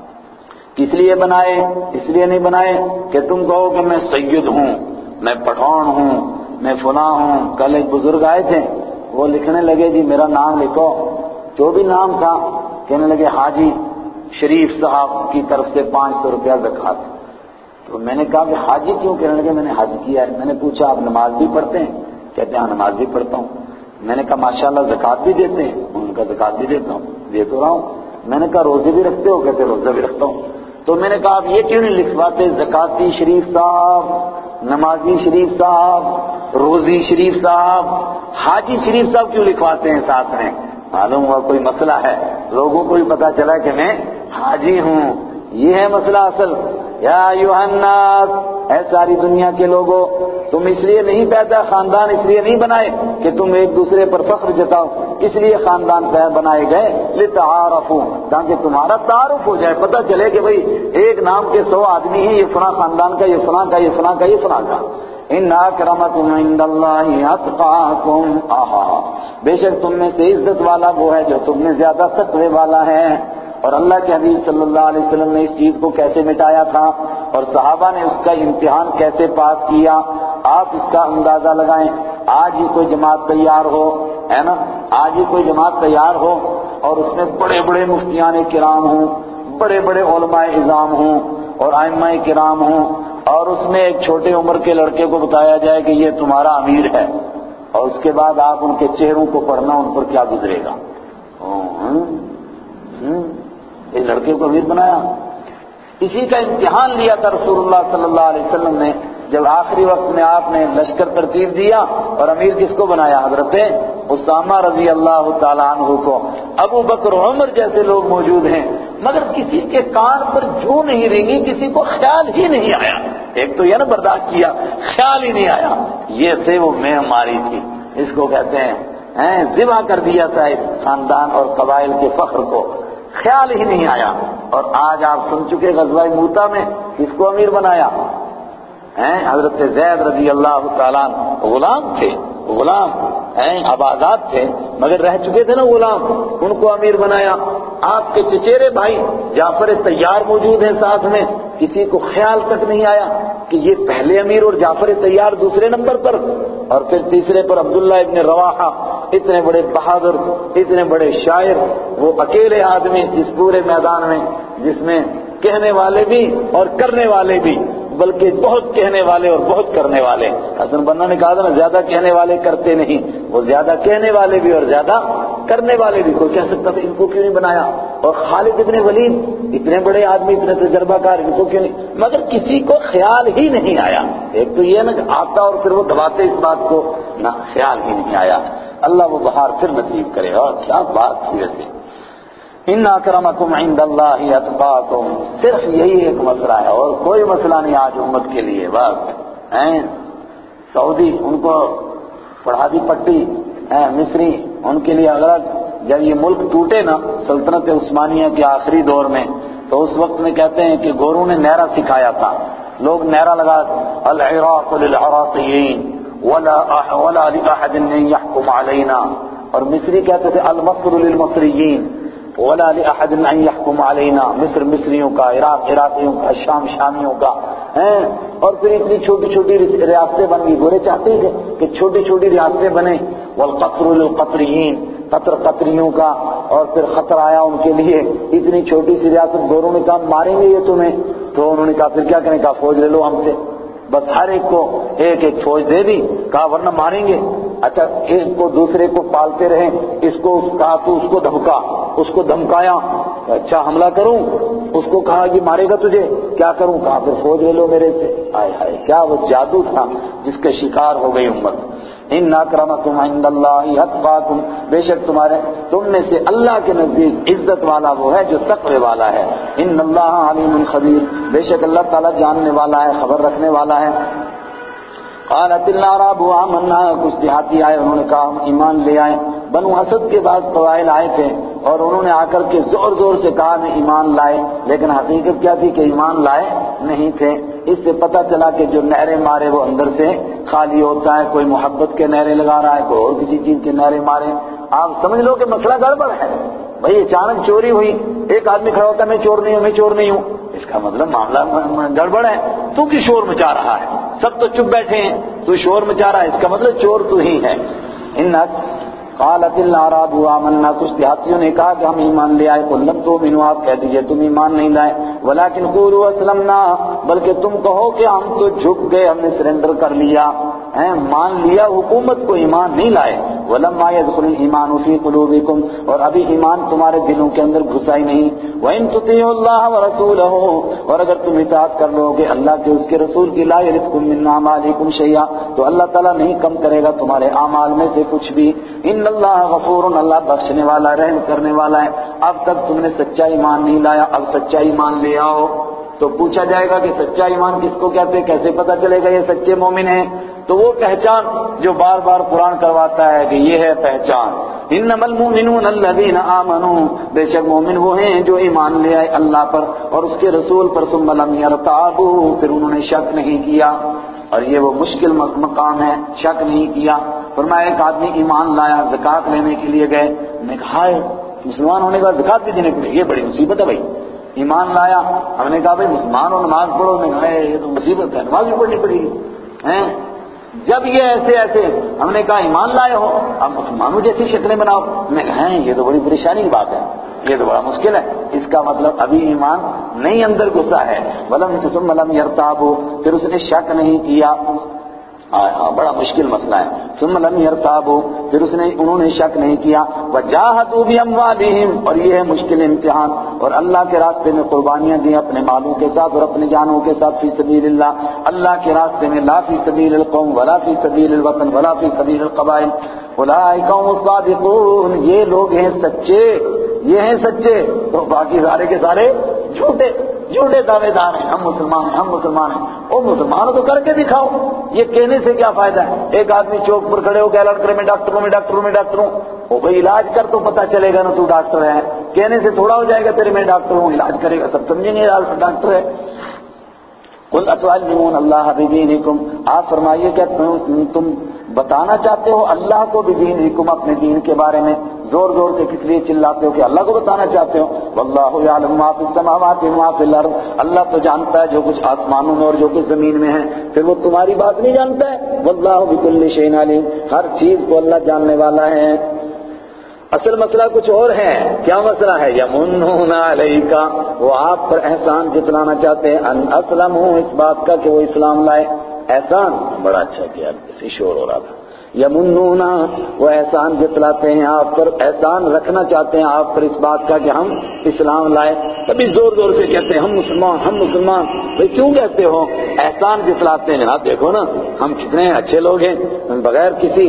کس لیے بنائے؟ اس لیے نہیں بنائے کہ تم کہو کہ میں سید ہوں، میں پٹھان ہوں، میں فلاں ہوں. کل ایک بزرگ آئے تھے، وہ لکھنے لگے جی میرا نام لکھو. جو بھی نام تھا کہنے لگے حاجی شریف صاحب کی طرف سے پانچ سو روپیہ زکوٰۃ. تو میں نے کہا کہ حاجی کیوں؟ کہنے لگے میں نے حج کیا ہے. میں نے پوچھا آپ نماز بھی پڑھتے ہیں؟ کہتے ہیں نماز بھی پڑھتا ہوں. میں نے کہا ماشاءاللہ زکوٰۃ بھی دیتے ہیں؟ ان کا زکوٰۃ بھی دیتا ہوں، دے تو رہا ہوں. میں نے کہا روزے بھی رکھتے ہو؟ کہتے روزہ بھی رکھتا ہوں. تو میں نے کہا آپ یہ کیوں نہیں لکھواتے زکوٰتی شریف صاحب؟ نمازی شریف صاحب، روزی شریف صاحب، حاجی شریف صاحب کیوں لکھواتے ہیں ساتھ میں؟ معلوم ہوا کوئی مسئلہ ہے، لوگوں کو بھی پتا چلا کہ میں حاجی ہوں، یہ ہے مسئلہ اصل۔ یا ایھا الناس، اے ساری دنیا کے لوگوں، تم اس لیے نہیں پیدا خاندان اس لیے نہیں بنائے کہ تم ایک دوسرے پر فخر جتاؤ، اس لیے خاندان بنائے گئے لتعارفوا، تاکہ تمہارا تعارف ہو جائے، پتہ چلے کہ بھئی ایک نام کے سو آدمی ہیں، یہ فلاں خاندان کا، یہ فلاں کا، یہ فلاں کا، یہ فلاں کا۔ ان اکرمکم عند اللہ اتقاکم، آہا، بے شک تم میں سے عزت والا وہ ہے جو تم میں زیادہ تقوی والا ہے۔ اور اللہ کے حبیب صلی اللہ علیہ وسلم نے اس چیز کو کیسے مٹایا تھا اور صحابہ نے اس کا امتحان کیسے پاس کیا، آپ اس کا اندازہ لگائیں۔ آج ہی کوئی جماعت تیار ہو، ہے نا، آج ہی کوئی جماعت تیار ہو اور اس میں بڑے بڑے مفتیان کرام ہوں، بڑے بڑے علماء اعظام ہوں اور ائمہ کرام ہوں، اور اس میں ایک چھوٹے عمر کے لڑکے کو بتایا جائے کہ یہ تمہارا امیر ہے، اور اس کے بعد آپ ان کے چہروں کو پڑھنا، ان پر کیا گزرے گا؟ ایک لڑکے کو امیر بنایا۔ اسی کا امتحان لیا تھا رسول اللہ صلی اللہ علیہ وسلم نے، جب آخری وقت میں آپ نے لشکر ترتیب دیا اور امیر کس کو بنایا؟ حضرت اسامہ رضی اللہ تعالیٰ عنہ کو۔ ابو بکر عمر جیسے لوگ موجود ہیں، مگر کسی کے کان پر جو نہیں رینگی، کسی کو خیال ہی نہیں آیا۔ ایک تو یہ نا برداشت کیا، خیال ہی نہیں آیا، یہ تھے وہ میں ہماری تھی، اس کو کہتے ہیں ذبح کر دیا تھا اس خاندان اور قبائل کے فخر کو، خیال ہی نہیں آیا۔ اور آج آپ سن چکے غزوہ موتا میں کس کو امیر بنایا؟ ہیں حضرت زید رضی اللہ تعالیٰ عنہ، غلام تھے، غلام ہیں، اب آزاد تھے مگر رہ چکے تھے نا غلام، ان کو امیر بنایا۔ آپ کے چچیرے بھائی جعفر طیار موجود ہیں ساتھ میں، کسی کو خیال تک نہیں آیا کہ یہ پہلے امیر اور جعفر طیار دوسرے نمبر پر، اور پھر تیسرے پر عبداللہ ابن رواحہ، اتنے بڑے بہادر، اتنے بڑے شاعر، وہ اکیلے آدمی اس پورے میدان میں جس میں کہنے والے بھی اور کرنے والے بھی، بلکہ بہت کہنے والے اور بہت کرنے والے۔ حسن بنا نے کہا تھا نا، زیادہ کہنے والے کرتے نہیں، وہ زیادہ کہنے والے بھی اور زیادہ کرنے والے بھی۔ کوئی کہہ سکتا تھا ان کو کیوں نہیں بنایا؟ اور خالد ابن ولید اتنے بڑے آدمی، اتنے تجربہ کار، ان کو کیوں نہیں؟ مگر کسی کو خیال ہی نہیں آیا۔ ایک تو یہ نا کہ آتا اور پھر وہ دباتے اس بات کو، نہ خیال ہی نہیں آیا۔ اللہ وہ بہار پھر نصیب کرے گا۔ کیا بات تھی ویسے، ان اکرمکم عند اللہ اتقاکم، صرف یہی ایک مسئلہ ہے اور کوئی مسئلہ نہیں آج امت کے لیے۔ بس ہیں سعودی، ان کو پڑھا دی پٹی، ہیں مصری، ان کے لیے اگر جب یہ ملک ٹوٹے نا سلطنت عثمانیہ کے آخری دور میں، تو اس وقت میں کہتے ہیں کہ گوروں نے نیرا سکھایا تھا، لوگ نیرا لگا، العراق للعراقیین ولا ولا لأحد ان يحكم علينا، اور مصری کہتے تھے المصر للمصریین ولا لأحد ان يحكم علينا، مصر مصریوں کا، عراق عراقیوں کا، شام شامیوں کا، ہیں۔ اور پھر اتنی چھوٹی چھوٹی ریاستیں بن گئی، گورے چاہتے تھے کہ چھوٹی چھوٹی ریاستیں بنیں، والقطر للقطریین، قطر قطریوں کا، اور پھر خطر آیا ان کے لیے، اتنی چھوٹی سی ریاست، گوروں نے کہا ماریں گے یہ تمہیں، تو انہوں نے کہا پھر کیا کریں؟ کہا فوج لے لو ہم سے، بس ہر ایک کو ایک ایک فوج دے دی، کہا ورنہ ماریں گے۔ اچھا ایک کو دوسرے کو پالتے رہے، اس کو کہا تو اس کو دھمکا، اس کو دھمکایا، اچھا حملہ کروں، اس کو کہا یہ مارے گا تجھے، کیا کروں؟ کہا پھر فوج لے لو میرے سے۔ ہائے ہائے کیا وہ جادو تھا جس کے شکار ہو گئی امت۔ ان اکرمکم عند اللہ اتقاکم، بے شک تمہارے تم میں سے اللہ کے نزدیک عزت والا وہ ہے جو تقوی والا ہے۔ ان اللہ علیم خبیر، بے شک اللہ تعالیٰ جاننے والا ہے، خبر رکھنے والا ہے۔ قالت الاعراب آمنا، کچھ دیہاتی آئے انہوں نے کہا ہم ایمان لے آئے۔ بنو اسد کے بعد قبائل آئے تھے اور انہوں نے آ کر کے زور زور سے کہا میں ایمان لائے، لیکن حقیقت کیا تھی کہ ایمان لائے نہیں تھے۔ اس سے پتہ چلا کہ جو نعرے مارے وہ اندر سے خالی ہوتا ہے، کوئی محبت کے نعرے لگا رہا ہے، کوئی اور کسی چیز کے نعرے مارے، آپ سمجھ لو کہ مسئلہ گڑبڑ ہے۔ بھئی اچانک چوری ہوئی، ایک آدمی کھڑا ہوتا ہے میں چور نہیں ہوں، میں چور نہیں ہوں، اس کا مطلب معاملہ گڑبڑ ہے، تو کی شور مچا رہا ہے، سب تو چپ بیٹھے ہیں، تو شور مچا رہا ہے، اس کا مطلب چور تو ہی ہے۔ ان قالت الاعراب آمنا، کچھ دیہاتیوں نے کہا کہ ہم ایمان لے آئے، قل لم تؤمنوا، آپ کہہ دیجئے تم ایمان نہیں لائے، ولکن قولوا اسلمنا، بلکہ تم کہو کہ ہم تو جھک گئے، ہم نے سرنڈر کر لیا، ہیں مان لیا، حکومت کو ایمان نہیں لائے، وَلَمَّا يَدْخُلِ الْإِيمَانُ فِي قُلُوبِكُمْ، اور ابھی ایمان تمہارے دلوں کے اندر گھسا ہی نہیں. وَإِن تُطِيعُوا اللَّهَ وَرَسُولَهُ، اور اگر تم اطاعت کر لو گے اللہ کے اس کے رسول کی، لَا يَلِتْكُم مِّنْ أَعْمَالِكُمْ شَيْئًا، تو اللہ تعالیٰ نہیں کم کرے گا تمہارے اعمال میں سے کچھ بھی. ان اللہ غفور، اللہ بخشنے والا رحم کرنے والا ہے. اب تک تم نے سچا ایمان نہیں لایا، اب سچا ایمان لے آؤ. تو پوچھا جائے گا کہ سچا ایمان کس کو کہتے ہیں، کیسے پتہ چلے گا یہ سچے مومن ہیں؟ تو وہ پہچان جو بار بار قرآن کرواتا ہے کہ یہ ہے پہچان. انما المؤمنون الذین آمنوا، بے شک مومن وہ ہیں جو ایمان لے آئے اللہ پر اور اس کے رسول پر، ثم لم یرتابوا، پھر انہوں نے شک نہیں کیا. اور یہ وہ مشکل مقام ہے، شک نہیں کیا. فرمایا ایک آدمی ایمان لایا، زکوٰۃ لینے کے لیے گئے، میں کہا ہے مسلمان ہونے کے بعد زکوٰۃ بھی دینے پڑے، یہ بڑی مصیبت ہے بھائی. ایمان لایا، ہم نے کہا بھائی مسلمان ہو نماز پڑھو، میں کہا یہ تو مصیبت ہے، نماز بھی پڑھنی پڑے گی. جب یہ ایسے ایسے ہم نے کہا ایمان لائے ہو اب مسلمانوں جیسی شکلیں بناؤ، میں کہا یہ تو بڑی پریشانی کی بات ہے، یہ تو بڑا مشکل ہے. اس کا مطلب ابھی ایمان نہیں اندر گھسا ہے. ولم ثم لم یرتابوا، پھر اس نے شک نہیں کیا. ہاں بڑا مشکل مسئلہ ہے. ثم لم یرتابوا، پھر اس نے انہوں نے شک نہیں کیا. وجاہدوا باموالہم، اور یہ ہے مشکل امتحان، اور اللہ کے راستے میں قربانیاں دی اپنے مالوں کے ساتھ اور اپنے جانوں کے ساتھ، فی سبیل اللہ، اللہ کے راستے میں، لا فی سبیل القوم ولا فی سبیل الوطن ولا فی سبیل القبائل. اولئک هم الصادقون، یہ لوگ ہیں سچے، یہ ہیں سچے. تو باقی سارے کے سارے جھوٹے جھوٹے دعوے دار ہیں، ہم مسلمان ہیں ہم مسلمان ہیں. او مسلمان تو کر کے دکھاؤ، یہ کہنے سے کیا فائدہ ہے؟ ایک آدمی چوک پر کھڑے ہو کے اعلان کرے میں ڈاکٹروں میں ڈاکٹروں میں ڈاکٹر ہوں. او بھائی علاج کر تو پتہ چلے گا نا تو ڈاکٹر ہے، کہنے سے تھوڑا ہو جائے گا تیرے میں ڈاکٹر ہوں، علاج کرے گا سب سمجھیں گے ڈاکٹر ہے. قل اتعلمون اللہ بدینکم، آپ فرمائیے کہ تم بتانا چاہتے ہو اللہ کو بدینکم، اپنے دین کے بارے میں. زور زور سے کس لیے چلاتے ہو کہ اللہ کو بتانا چاہتے ہو؟ واللہ یعلم ما فی السماوات وما فی الارض، اللہ تو جانتا ہے جو کچھ آسمانوں میں اور جو کچھ زمین میں ہے. پھر وہ تمہاری بات نہیں جانتا ہے؟ واللہ بکل شیء علیم، ہر چیز کو اللہ جاننے والا ہے. اصل مسئلہ کچھ اور ہے. کیا مسئلہ ہے؟ یمنون علیک، وہ آپ پر احسان جتلانا چاہتے ہیں، ان اسلموا، اس بات کا کہ وہ اسلام لائے. احسان بڑا اچھا کیا، اسی شور ہو رہا تھا. یمنون، وہ احسان جتلاتے ہیں آپ پر، احسان رکھنا چاہتے ہیں آپ پر اس بات کا کہ ہم اسلام لائے. کبھی زور زور سے کہتے ہیں ہم مسلمان ہم مسلمان. بھئی کیوں کہتے ہو؟ احسان جتلاتے ہیں. جناب دیکھو نا ہم کتنے اچھے لوگ ہیں، بغیر کسی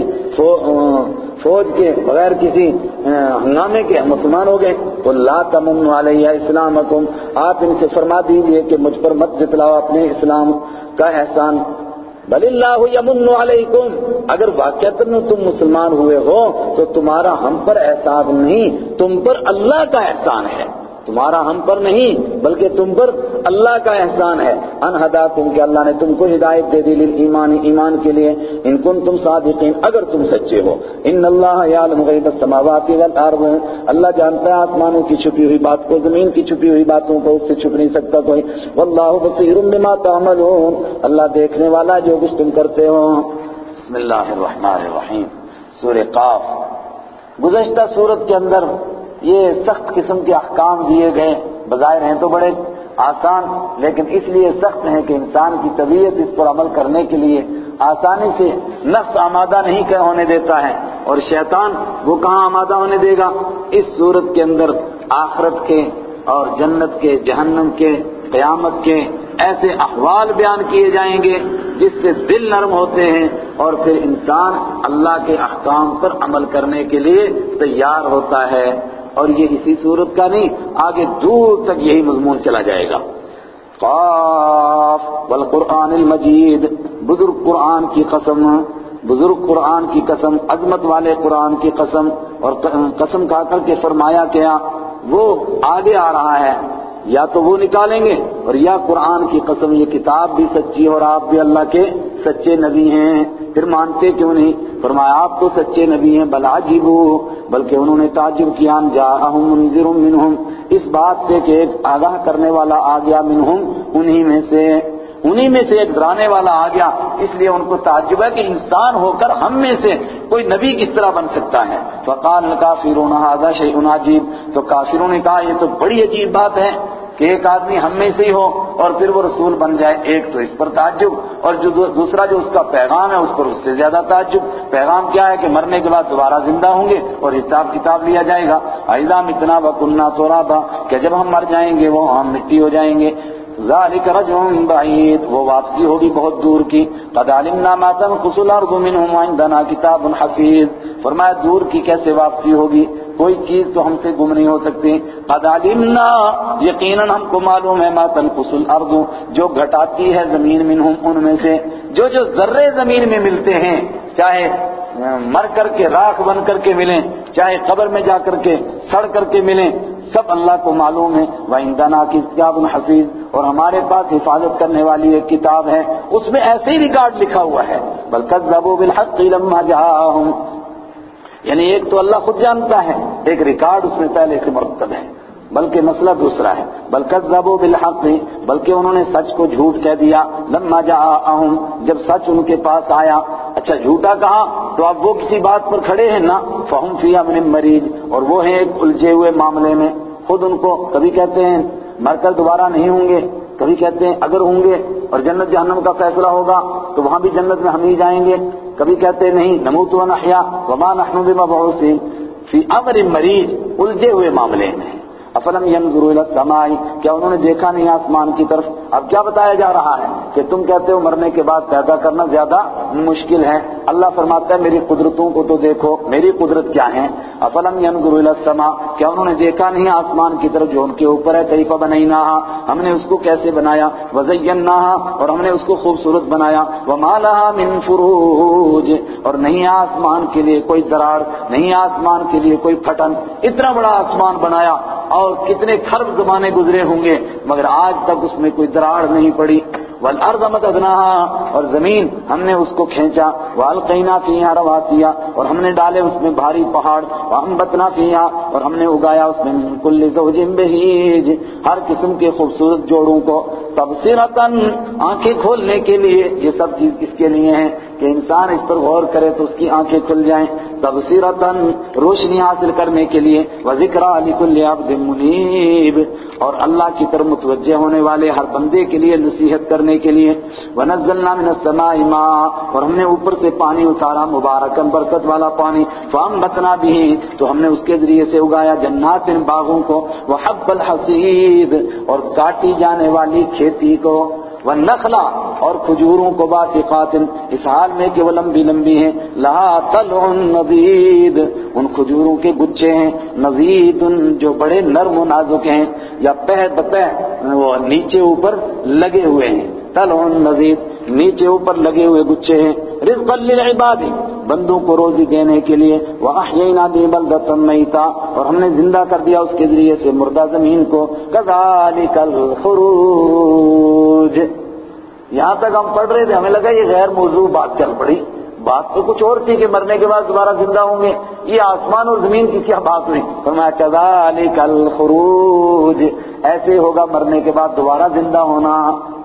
فوج کے، بغیر کسی ہنگامے کے ہم مسلمان ہو گئے. قل لا تمنوا علی اسلامکم، آپ ان سے فرما دیجئے کہ مجھ پر مت جتلاؤ اپنے اسلام کا احسان. بل اللہ یمن علیکم، اگر واقعات میں تم مسلمان ہوئے ہو تو تمہارا ہم پر احسان نہیں، تم پر اللہ کا احسان ہے. تمہارا ہم پر نہیں بلکہ تم پر اللہ کا احسان ہے. ان ہداکم، کہ اللہ نے تم کو ہدایت دے دی، للایمان، ایمان کے لیے. ان کنتم صادقین، اگر تم سچے ہو. ان اللہ یعلم غیب السماوات والارض، اللہ جانتا ہے آسمانوں کی چھپی ہوئی بات کو، زمین کی چھپی ہوئی باتوں کو، اس سے چھپ نہیں سکتا کوئی. واللہ بصیر بما تعملون، اللہ دیکھنے والا جو کچھ تم کرتے ہو. بسم اللہ الرحمن الرحیم. سورہ قاف. گزشتہ سورت کے اندر یہ سخت قسم کے احکام دیے گئے، بظاہر ہیں تو بڑے آسان، لیکن اس لیے سخت ہیں کہ انسان کی طبیعت اس پر عمل کرنے کے لیے آسانی سے نفس آمادہ نہیں ہونے دیتا ہے. اور شیطان وہ کہاں آمادہ ہونے دے گا؟ اس صورت کے اندر آخرت کے اور جنت کے، جہنم کے، قیامت کے ایسے احوال بیان کیے جائیں گے جس سے دل نرم ہوتے ہیں اور پھر انسان اللہ کے احکام پر عمل کرنے کے لیے تیار ہوتا ہے. اور یہ اسی صورت کا نہیں، آگے دور تک یہی مضمون چلا جائے گا. قاف والقرآن المجید، بزرگ قرآن کی قسم، بزرگ قرآن کی قسم، عظمت والے قرآن کی قسم. اور قسم کھا کر کے فرمایا کیا؟ وہ آگے آ رہا ہے، یا تو وہ نکالیں گے اور یا قرآن کی قسم، یہ کتاب بھی سچی اور آپ بھی اللہ کے سچے نبی ہیں. پھر مانتے کیوں نہیں؟ فرمایا آپ تو سچے نبی ہیں. بل عجبوا، بلکہ انہوں نے تعجب کیا، جاءہم منذر منہم، اس بات سے کہ ایک آگاہ کرنے والا آ گیا، منہم، انہی میں سے، انہی میں سے ایک ڈرانے والا آ گیا. اس لیے ان کو تعجب ہے کہ انسان ہو کر ہم میں سے کوئی نبی کس طرح بن سکتا ہے. فقال الکافرون ھذا شیء عجیب، تو کافروں نے کہا یہ تو بڑی عجیب بات ہے. کہ ایک آدمی ہم میں سے ہی ہو اور پھر وہ رسول بن جائے، ایک تو اس پر تعجب، اور جو دوسرا جو اس کا پیغام ہے اس پر اس سے زیادہ تعجب۔ پیغام کیا ہے کہ مرنے کے بعد دوبارہ زندہ ہوں گے اور حساب کتاب لیا جائے گا۔ اذا متنا وکنا ترابا، کہ جب ہم مر جائیں گے وہ ہم مٹی ہو جائیں گے۔ ذالک رجع بعید، وہ واپسی ہوگی بہت دور کی۔ قد علمنا ما تنقص الارض منهم وعندنا کتاب حفیظ، فرمایا دور کی کیسے واپسی ہوگی، کوئی چیز تو ہم سے گم نہیں ہو سکتی۔ قد علمنا، یقیناً ہم کو معلوم ہے، ما تنقص الارض، جو گھٹاتی ہے زمین منهم، ان میں سے جو جو ذرے زمین میں ملتے ہیں، چاہے مر کر کے راکھ بن کر کے ملیں، چاہے قبر میں جا کر کے سڑ کر کے ملیں، سب اللہ کو معلوم ہے۔ وَعِندَنَا كِتَابٌ حَفِيظٌ، اور ہمارے پاس حفاظت کرنے والی ایک کتاب ہے، اس میں ایسے ہی ریکارڈ لکھا ہوا ہے۔ بَلْ كَذَّبُوا بِالْحَقِّ لَمَّا جَاءَهُمْ، یعنی ایک تو اللہ خود جانتا ہے، ایک ریکارڈ اس میں پہلے سے مرتب ہے، بلکہ مسئلہ دوسرا ہے۔ بَلْ كَذَّبُوا بِالْحَقِّ، بلکہ انہوں نے سچ کو جھوٹ کہہ دیا، لَمَّا جَاءَهُمْ، جب سچ ان کے پاس آیا۔ اچھا جھوٹا کہا تو اب وہ کسی بات پر کھڑے ہیں نا، فَهُمْ فِي أَمْرٍ مَّرِيجٍ، اور وہ ہیں ایک الجھے ہوئے معاملے میں، خود ان کو کبھی کہتے ہیں مر کر دوبارہ نہیں ہوں گے، کبھی کہتے ہیں اگر ہوں گے اور جنت جہنم کا فیصلہ ہوگا تو وہاں بھی جنت میں ہم ہی جائیں گے، کبھی کہتے ہیں نہیں نموت و نحیا وما نحن بمبعوثین، فی امر مریج، الجھے ہوئے معاملے میں۔ افلم ينظروا الى السماء، کیا انہوں نے دیکھا نہیں آسمان کی طرف؟ اب کیا بتایا جا رہا ہے کہ تم کہتے ہو مرنے کے بعد پیدا کرنا زیادہ مشکل ہے، اللہ فرماتا ہے میری قدرتوں کو تو دیکھو، میری قدرت کیا ہے۔ افلم ينظروا الى السماء، کیا انہوں نے دیکھا نہیں آسمان کی طرف جو ان کے اوپر ہے، کیف بنیناها، ہم نے اس کو کیسے بنایا، وزیناها، اور ہم نے اس کو خوبصورت بنایا، وما لها من فروج، اور نہیں آسمان کے لیے کوئی دراڑ، نہیں آسمان کے لیے کوئی پھٹن، اتنا بڑا آسمان بنایا اور کتنے کھرب زمانے گزرے ہوں گے مگر آج تک اس میں کوئی دراڑ نہیں پڑی۔ والارض مددناها، اور زمین ہم نے اس کو کھینچا، والقینا فیہا رواسیا، اور ہم نے ڈالے اس میں بھاری پہاڑ، وانبتنا فیہا، اور ہم نے اگایا اس میں من کل زوج بہیج، ہر قسم کے خوبصورت جوڑوں کو، تبصرۃ، آنکھیں کھولنے کے لیے، یہ سب چیز کس کے لیے ہیں کہ انسان اس پر غور کرے تو اس کی آنکھیں کھل جائیں، تبصرۃ، روشنی حاصل کرنے کے لیے، وذکریٰ لکل عبد منیب، اور اللہ کی طرف متوجہ ہونے والے ہر بندے کے لیے نصیحت کرنے کے لیے۔ ونزلنا من السماء ماء، اور ہم نے اوپر سے پانی اتارا، مبارکاً، برکت والا پانی، فانبتنا به، تو ہم نے اس کے ذریعے سے اگایا جنات، باغوں کو، وحب الحصید، اور کاٹی جانے والی کھیتی کو، والنخل، اور کھجوروں کو، باسقات، اس حال میں کہ وہ لمبی لمبی ہیں، لہا طلع نضید، ان کھجوروں کے گچھے ہیں، نضید، جو بڑے نرم و نازک ہیں، یا پہ بتہ وہ نیچے اوپر لگے ہوئے ہیں، طلع نضید، نیچے اوپر لگے ہوئے گچھے ہیں، رزقا للعباد، بندوں کو روزی دینے کے لیے، وَأَحْيَيْنَا بِهِ بَلْدَةً مَيْتًا، اور ہم نے زندہ کر دیا اس کے ذریعے سے مردہ زمین کو، كَذَلِكَ الْخُرُوجِ۔ یہاں تک ہم پڑھ رہے تھے ہمیں لگا یہ غیر موضوع بات چل پڑی، بات تو کچھ اور تھی کہ مرنے کے بعد دوبارہ زندہ ہوں گے، یہ آسمان اور زمین کی کیا بات ہوئی؟ فرمایا كَذَلِكَ الْخُرُوجِ، ایسے ہوگا مرنے کے بعد دوبارہ زندہ ہونا،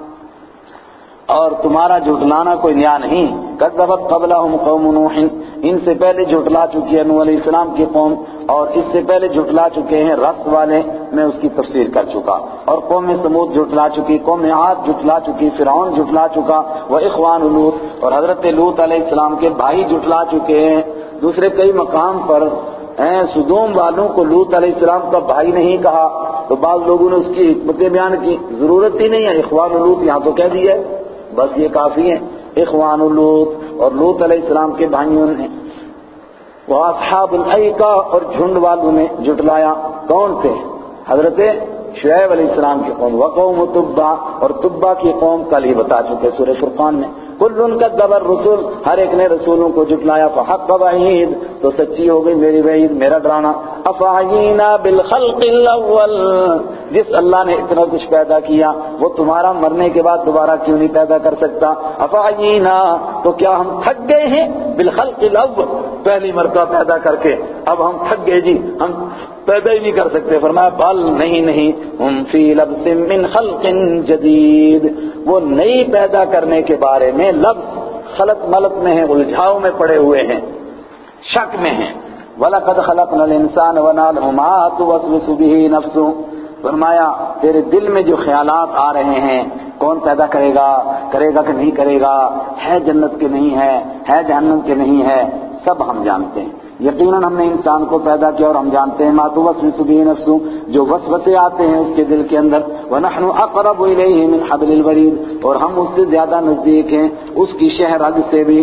اور تمہارا جھٹلانا کوئی نیا نہیں۔ کذبت قبلہم قوم نوح، ان سے پہلے جھٹلا چکی ہے نوح علیہ السلام کی قوم، اور اس سے پہلے جھٹلا چکے ہیں رس والے، میں اس کی تفسیر کر چکا، اور قوم سمود جھٹلا چکی، قوم عاد جھٹلا چکی، فرعون جھٹلا چکا، وہ اخوان لوط، اور حضرت لوط علیہ السلام کے بھائی جھٹلا چکے ہیں۔ دوسرے کئی مقام پر سدوم والوں کو لوط علیہ السلام کا بھائی نہیں کہا تو بعض لوگوں نے اس کی حکمتیں بیان کی، ضرورت ہی نہیں ہے اخوان لوط یہاں تو کہہ دیا ہے، بس یہ کافی ہے، اخوان لوط، اور لوط علیہ السلام کے بھائیوں نے۔ وہ اصحاب الایکہ، اور جھنڈ والوں نے جھٹلایا، کون تھے؟ حضرت شعیب علیہ السلام کی قوم، وقوم تبع، اور تبع کی قوم کل ہی بتا چکے سورہ فرقان میں، کل کذب الرسل، ہر ایک نے رسولوں کو جھٹلایا، فحق وعید، تو سچی ہو گئی میری وعید، میرا ڈرانا۔ افعینا بالخلق الاول، جس اللہ نے اتنا کچھ پیدا کیا وہ تمہارا مرنے کے بعد دوبارہ کیوں نہیں پیدا کر سکتا؟ افعینا، تو کیا ہم تھک گئے ہیں بالخلق الاول، پہلی مرتبہ پیدا کر کے اب ہم تھک گئے جی، ہم پیدا ہی نہیں کر سکتے؟ فرمایا بل، نہیں نہیں، ہم فی لبس من خلق جدید، وہ نئی پیدا کرنے کے بارے میں لفظ خلق ملق میں ہیں، الجھاؤ میں پڑے ہوئے ہیں، شک میں ہیں۔ وَلَقَدْ خَلَقْنَا الْإِنسَانَ وَنَعْلَمُ مَا تُوَسْوِسُ بِهِ نَفْسُهُ، فرمایا تیرے دل میں جو خیالات آ رہے ہیں کون پیدا کرے گا، کرے گا کہ نہیں کرے گا، ہے جنت کے نہیں ہے، ہے جہنم کے نہیں ہے، سب ہم جانتے ہیں۔ یقیناً ہم نے انسان کو پیدا کیا اور ہم جانتے ہیں ما توسوس به نفس، جو وسوسے آتے ہیں اس کے دل کے اندر، ونحن اقرب الیہ من حبل الورید، اور ہم اس سے زیادہ نزدیک ہیں اس کی شہ رگ سے بھی،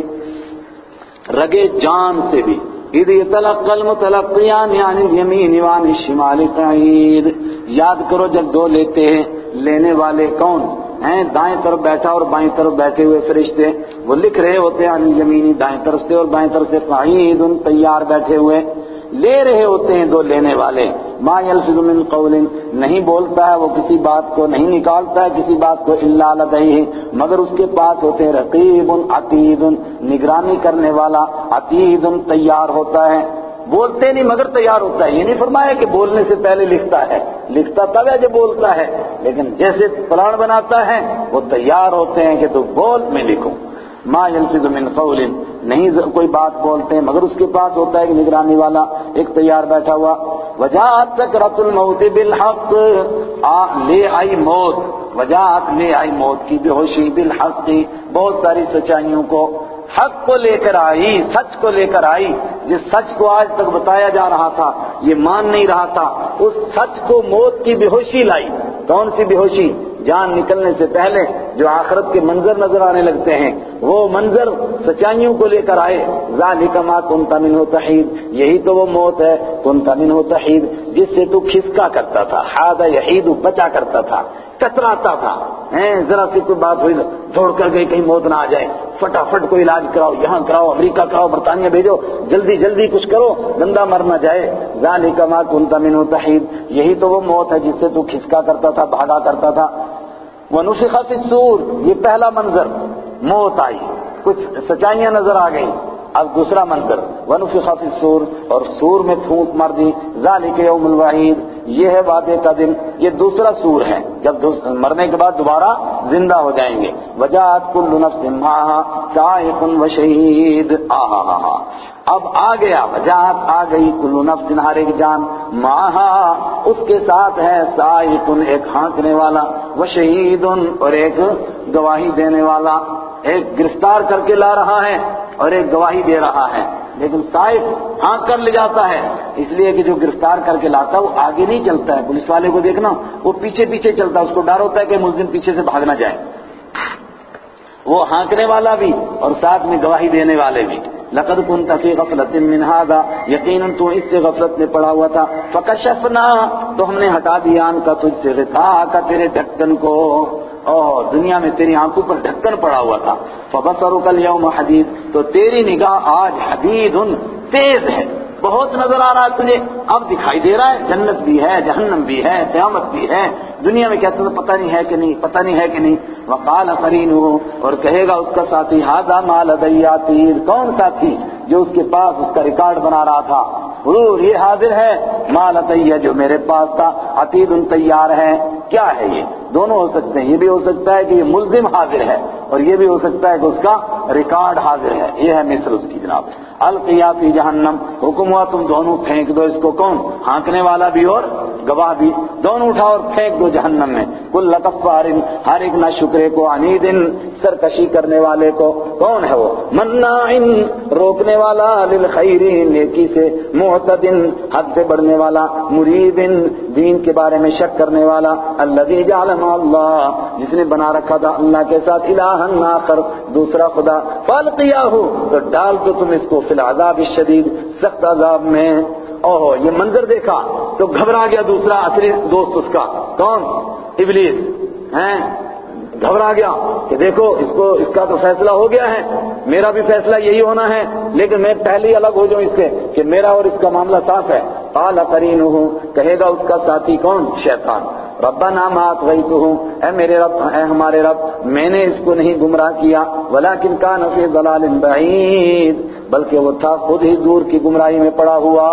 رگے جان سے بھی۔ اذ يتلقى المتلقيان عن اليمين وعن الشمال قعيد، یاد کرو جب دو لیتے ہیں، لینے والے کون ہیں؟ دائیں طرف بیٹھا اور بائیں طرف بیٹھے ہوئے فرشتے، وہ لکھ رہے ہوتے ہیں عن الیمین، دائیں طرف سے، اور بائیں طرف سے قعید، تیار بیٹھے ہوئے لے رہے ہوتے ہیں دو لینے والے۔ ما یلفظ من قول، نہیں بولتا ہے وہ کسی بات کو، نہیں نکالتا ہے کسی بات کو، الا لدیہ، مگر اس کے پاس ہوتے ہیں رقیب عتید، نگرانی کرنے والا، عتید تیار ہوتا ہے۔ بولتے نہیں مگر تیار ہوتا ہے، یہ نہیں فرمایا کہ بولنے سے پہلے لکھتا ہے، لکھتا تب ہے جب بولتا ہے، لیکن جیسے پلان بناتا ہے وہ تیار ہوتے ہیں کہ تو بول میں لکھوں۔ ما یلفظ من قول، نہیں کوئی بات بولتے ہیں مگر اس کے پاس ہوتا ہے ایک نگرانی والا، ایک تیار بیٹھا ہوا۔ وجاءت سکرۃ الموت بالحق، آ لے آئی موت، وجاءت لے آئی موت کی بے ہوشی، بالحق بہت ساری سچائیوں کو، حق کو لے کر آئی، سچ کو لے کر آئی، جس سچ کو آج تک بتایا جا رہا تھا یہ مان نہیں رہا تھا، اس سچ کو موت کی بے ہوشی لائی۔ کون سی بے ہوشی؟ جان نکلنے سے پہلے جو آخرت کے منظر نظر آنے لگتے ہیں وہ منظر سچائیوں کو لے کر آئے۔ ذالک ما کنت منہ تحید، یہی تو وہ موت ہے، کنت منہ تحید، جس سے تو کھسکا کرتا تھا، حاد یحید بچا کرتا تھا، کتراتا تھا، ہیں ذرا سی کوئی بات ہوئی چھوڑ کر گئی کہیں موت نہ آ جائے، فٹافٹ کوئی علاج کراؤ، یہاں کراؤ، امریکہ کراؤ، برطانیہ بھیجو، جلدی جلدی کچھ کرو، بندہ مر نہ جائے۔ ذالک ما کنت منہ تحید، یہی تو وہ موت ہے جس سے تو کھسکا کرتا تھا، بھاگا کرتا تھا۔ وَنُفِخَ فِي الصُّورِ، یہ پہلا منظر، موت آئی، کچھ سچائیاں نظر آ گئیں۔ اب دوسرا منظر وَنُفِخَ فِي الصُّورِ، اور سور میں پھونک مار دی۔ ذَلِكَ يَوْمُ الْوَعِيدِ، یہ ہے وعدے کا دن، یہ دوسرا سور ہے جب مرنے کے بعد دوبارہ زندہ ہو جائیں گے۔ وَجَاءَتْ كُلُّ نَفْسٍ مَعَهَا سَائِقٌ وَشَهِيدٌ، آہا ہا ہا، اب آ گیا، وجاہت آ گئی، کلو نفس ہر ایک جان، معہا اس کے ساتھ ہے، سائق ایک ہانکنے والا، وشہید اور ایک گواہی دینے والا، ایک گرفتار کر کے لا رہا ہے اور ایک گواہی دے رہا ہے، لیکن سائق ہانک کر لے جاتا ہے، اس لیے کہ جو گرفتار کر کے لاتا ہے وہ آگے نہیں چلتا ہے، پولیس والے کو دیکھنا وہ پیچھے پیچھے چلتا ہے، اس کو ڈر ہوتا ہے کہ ملزم پیچھے سے بھاگ نہ جائے، وہ ہانکنے والا بھی اور ساتھ میں گواہی دینے والے بھی۔ لقد كنت في غفلة من هذا، یقیناً تو اس سے غفلت میں پڑا ہوا تھا، فکشفنا، تو ہم نے ہٹا دیا ان کا تجھ سے، غطاءک تیرے ڈھکن کو، اور دنیا میں تیری آنکھوں پر ڈھکن پڑا ہوا تھا، فبصرک اليوم حدید، تو تیری نگاہ آج حدید تیز ہے، بہت نظر آ رہا ہے تجھے، اب دکھائی دے رہا ہے، جنت بھی ہے، جہنم بھی ہے، قیامت بھی ہے، دنیا میں کہتا تھا پتہ نہیں ہے کہ نہیں، پتہ نہیں ہے کہ نہیں۔ وقال قرینہ، اور کہے گا اس کا ساتھی، ھذا ما لدی عتید، کون ساتھی؟ جو اس کے پاس اس کا ریکارڈ بنا رہا تھا، حضور یہ حاضر ہے، ما لدی جو میرے پاس تھا، عتید تیار ہے۔ کیا ہے یہ؟ دونوں ہو سکتے ہیں، یہ بھی ہو سکتا ہے کہ یہ ملزم حاضر ہے اور یہ بھی ہو سکتا ہے کہ اس کا ریکارڈ حاضر ہے، یہ ہے مصر اس کی جناب۔ القیا فی جہنم، حکم ہوا تم دونوں پھینک دو اس کو، کون؟ ہانکنے والا بھی اور گواہ بھی، دونوں اٹھا اور پھینک دو جہنم میں۔ کل کفار، ہر ایک نہ شکرے کو، عنید سرکشی کرنے والے کو، کون ہے وہ؟ مناع روکنے والا، للخیر نیکی سے، معتد حد سے بڑھنے والا، مریب دین کے بارے میں شک کرنے والا، الذی جعل مع اللہ، جس نے بنا رکھا تھا اللہ کے ساتھ الہا آخر، دوسرا خدا، فالقیاہ، تو ڈال دو تم اس کو فی العذاب الشدید، سخت عذاب میں۔ اوہ یہ منظر دیکھا تو گھبرا گیا دوسرا اصلی دوست اس کا، کون؟ ابلیس، ہیں گھبرا گیا کہ دیکھو اس کو، اس کا تو فیصلہ ہو گیا ہے، میرا بھی فیصلہ یہی ہونا ہے، لیکن میں پہلے ہی الگ ہو جاؤں اس سے کہ میرا اور اس کا معاملہ صاف ہے۔ قال قرینہ، کہے گا اس کا ساتھی کون؟ شیطان، ربنا ما اطغیتہ، اے میرے رب، اے ہمارے رب، میں نے اس کو نہیں گمراہ کیا، ولکن کان فی ضلال بعید، بلکہ وہ تھا خود ہی دور کی گمراہی میں پڑا ہوا۔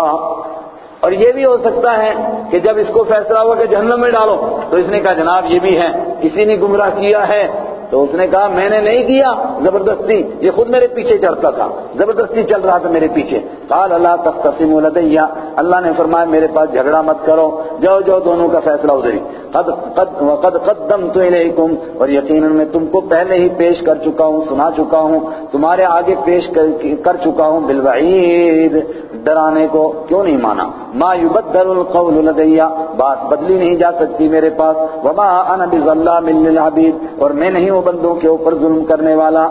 اور یہ بھی ہو سکتا ہے کہ جب اس کو فیصلہ ہوا کہ جہنم میں ڈالو تو اس نے کہا جناب یہ بھی ہے، کسی نے گمراہ کیا ہے تو تو اس نے کہا میں نے نہیں کیا زبردستی، یہ خود میرے پیچھے چڑھتا تھا، زبردستی چل رہا تھا میرے پیچھے. قال لا تختصموا لدي، اللہ نے فرمایا میرے پاس جھگڑا مت کرو، جاؤ جاؤ دونوں کا فیصلہ ادھر ہی. قد قد وقد قدمت الیکم، اور یقیناً میں تم کو پہلے ہی پیش کر چکا ہوں، سنا چکا ہوں، تمہارے آگے پیش کر, کر چکا ہوں بالوعید، ڈرانے کو. کیوں نہیں مانا؟ ما یبدل القول لدی، بات بدلی نہیں جا سکتی میرے پاس. وما انا بظلام للعبید، اور میں نہیں ہوں بندوں کے اوپر ظلم کرنے والا.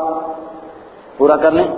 پورا کر لیں.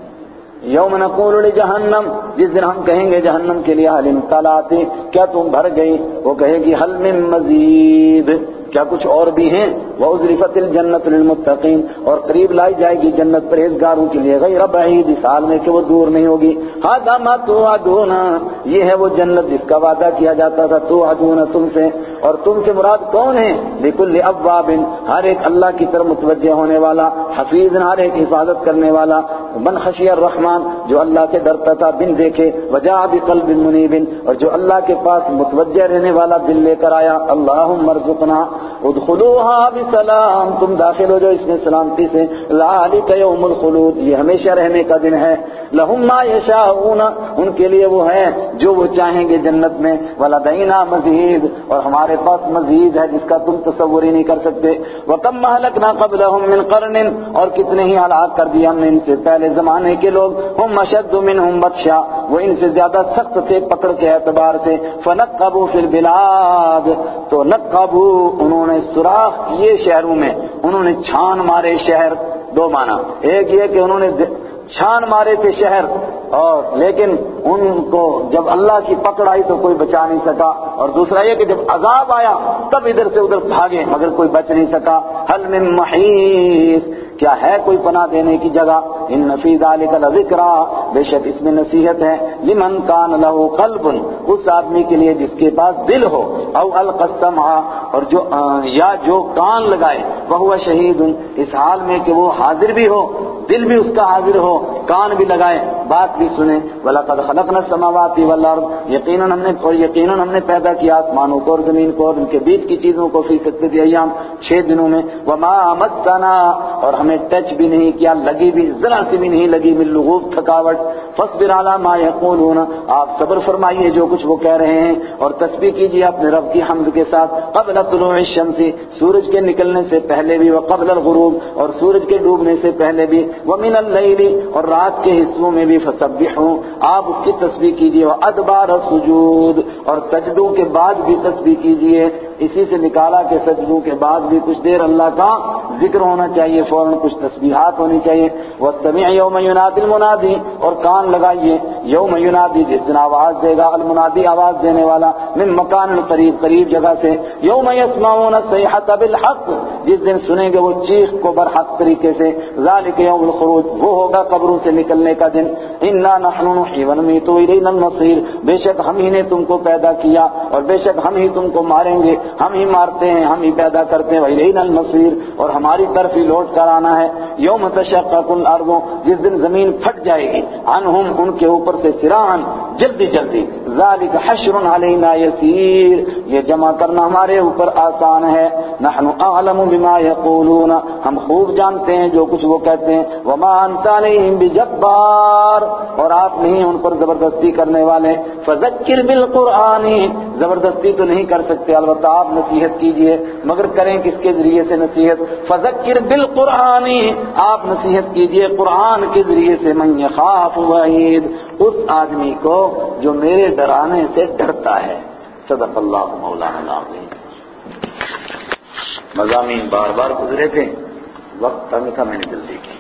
یوم نقول لجہنم، جس دن ہم کہیں گے جہنم کے لیے حل امتلأت، کیا تم بھر گئی؟ وہ کہے گی حل من مزید، کیا کچھ اور بھی ہیں؟ وَأُزْلِفَتِ الْجَنَّةُ لِلْمُتَّقِينَ، اور قریب لائی جائے گی جنت پرہیزگاروں کے لیے، غیر بعید، اس حال میں کہ وہ دور نہیں ہوگی. هَذَا مَا تُوعَدُونَ، یہ ہے وہ جنت جس کا وعدہ کیا جاتا تھا. توعدون، تم سے، اور تم سے مراد کون ہے؟ لِكُلِّ أَوَّابٍ، ہر ایک اللہ کی طرف متوجہ ہونے والا، حفیظ، ہر ایک حفاظت کرنے والا، من خشی الرحمن، جو اللہ سے ڈرتا تھا بن دیکھے، وجاء بقلب منیب، اور جو اللہ کے پاس متوجہ رہنے والا دل لے کر آیا. اللہم ارزقنا ادخلوها بسلام، تم داخل ہو جو اس میں سلامتی سے. ذالک یوم الخلود، یہ ہمیشہ رہنے کا دن ہے. لہم ما یشاءون، ان کے لیے وہ ہے جو وہ چاہیں گے جنت میں. ولدینا مزید، اور ہمارے پاس مزید ہے جس کا تم تصور ہی نہیں کر سکتے. وکم اہلکنا قبلہم من قرن، اور کتنے ہی ہلاک کر دیا ہم نے ان سے پہلے زمانے کے لوگ. ہم اشد منہم بطشا، وہ ان سے زیادہ سخت تھے پکڑ کے اعتبار سے. فنقبوا فی البلاد، تو نقبوا، انہوں نے سوراخ کیے شہروں میں، انہوں نے چھان مارے شہر. دو معنی، ایک یہ کہ انہوں نے چھان مارے تھے شہر، اور لیکن ان کو جب اللہ کی پکڑ آئی تو کوئی بچا نہیں سکا. اور دوسرا یہ کہ جب عذاب آیا تب ادھر سے ادھر بھاگے مگر کوئی بچ نہیں سکا. حل من محیص، کیا ہے کوئی پناہ دینے کی جگہ؟ ان فی ذلک لذکرا، بے شک اس میں نصیحت ہے. لمن کان لہ قلب، اس آدمی کے لیے جس کے پاس دل ہو. او القى السمع، اور جو یا جو کان لگائے. وہو شہید، اس حال میں کہ وہ حاضر بھی ہو، دل بھی اس کا حاضر ہو، کان بھی لگائے، بات بھی سنے. وَلَقَدْ خَلَقْنَا السَّمَاوَاتِ وَالْأَرْضَ، یقیناً ہم نے اور یقیناً ہم نے پیدا کیا آسمانوں کو اور زمین کو اور ان کے بیچ کی چیزوں کو فی ستۃ ایام، چھ دنوں میں. وَمَا مَسَّنَا، اور ہمیں ٹچ بھی نہیں کیا، لگی بھی ذرا سی بھی نہیں لگی من لغوب، تھکاوٹ. فَاصْبِرْ عَلَىٰ مَا يَقُولُونَ، آپ صبر فرمائیے جو کچھ وہ کہہ رہے ہیں، اور تسبیح کیجیے اپنے رب کی حمد کے ساتھ. قبل طلوع الشمس، سورج کے نکلنے سے پہلے بھی. وقبل الغروب، اور سورج کے ڈوبنے سے پہلے بھی. ومن اللیل، اور رات کے حصوں میں بھی. فسبحوا، آپ اس کی تسبیح کیجیے. وادبار السجود، اور سجدوں کے بعد بھی تسبیح کیجیے. اسی سے نکالا کہ سجدوں کے بعد بھی کچھ دیر اللہ کا ذکر ہونا چاہیے، فوراً کچھ تسبیحات ہونی چاہیے. واستمع یوم ینادی المنادی، اور کان لگائیے یوم ینادی، جس دن آواز دے گا المنادی، آواز دینے والا. من مکان قریب، قریب جگہ سے. یوم یسمعون الصیحۃ بالحق، جس دن سنیں گے وہ چیخ کو برحق طریقے سے. ذالک یوم الخروج، وہ ہوگا قبروں سے نکلنے کا دن. انا نحن نحیی ونمیت والینا المصیر، بے شک ہم ہی نے تم کو پیدا کیا اور بے شک ہم ہی تم کو ماریں گے. ہم ہی مارتے ہیں، ہم ہی پیدا کرتے ہیں. والینا المصیر، اور ہماری طرف ہی لوٹ کر آنا ہے. یوم تشقق الارض، جس دن زمین پھٹ جائے گی. عنہم، ان کے اوپر سے سراعا، جلدی جلدی. ذالک حشر علینا یسیر، یہ جمع کرنا ہمارے اوپر آسان ہے. نحن اعلم بما یقولون، ہم خوب جانتے ہیں جو کچھ وہ کہتے ہیں. وما انت علیہم بجبار، اور آپ نہیں ان پر زبردستی کرنے والے. فذکر بالقرآن، زبردستی تو نہیں کر سکتے، البتہ آپ نصیحت کیجئے، مگر کریں کس کے ذریعے سے نصیحت؟ فذکر بالقرآن، آپ نصیحت کیجئے قرآن کے ذریعے سے. من یخاف وعید، اس آدمی کو جو میرے ڈرانے سے ڈرتا ہے. صدق اللہ مولانا العظیم. مضامین بار بار گزرے تھے، وقت تنگ تھا، میں نے جلدی کی.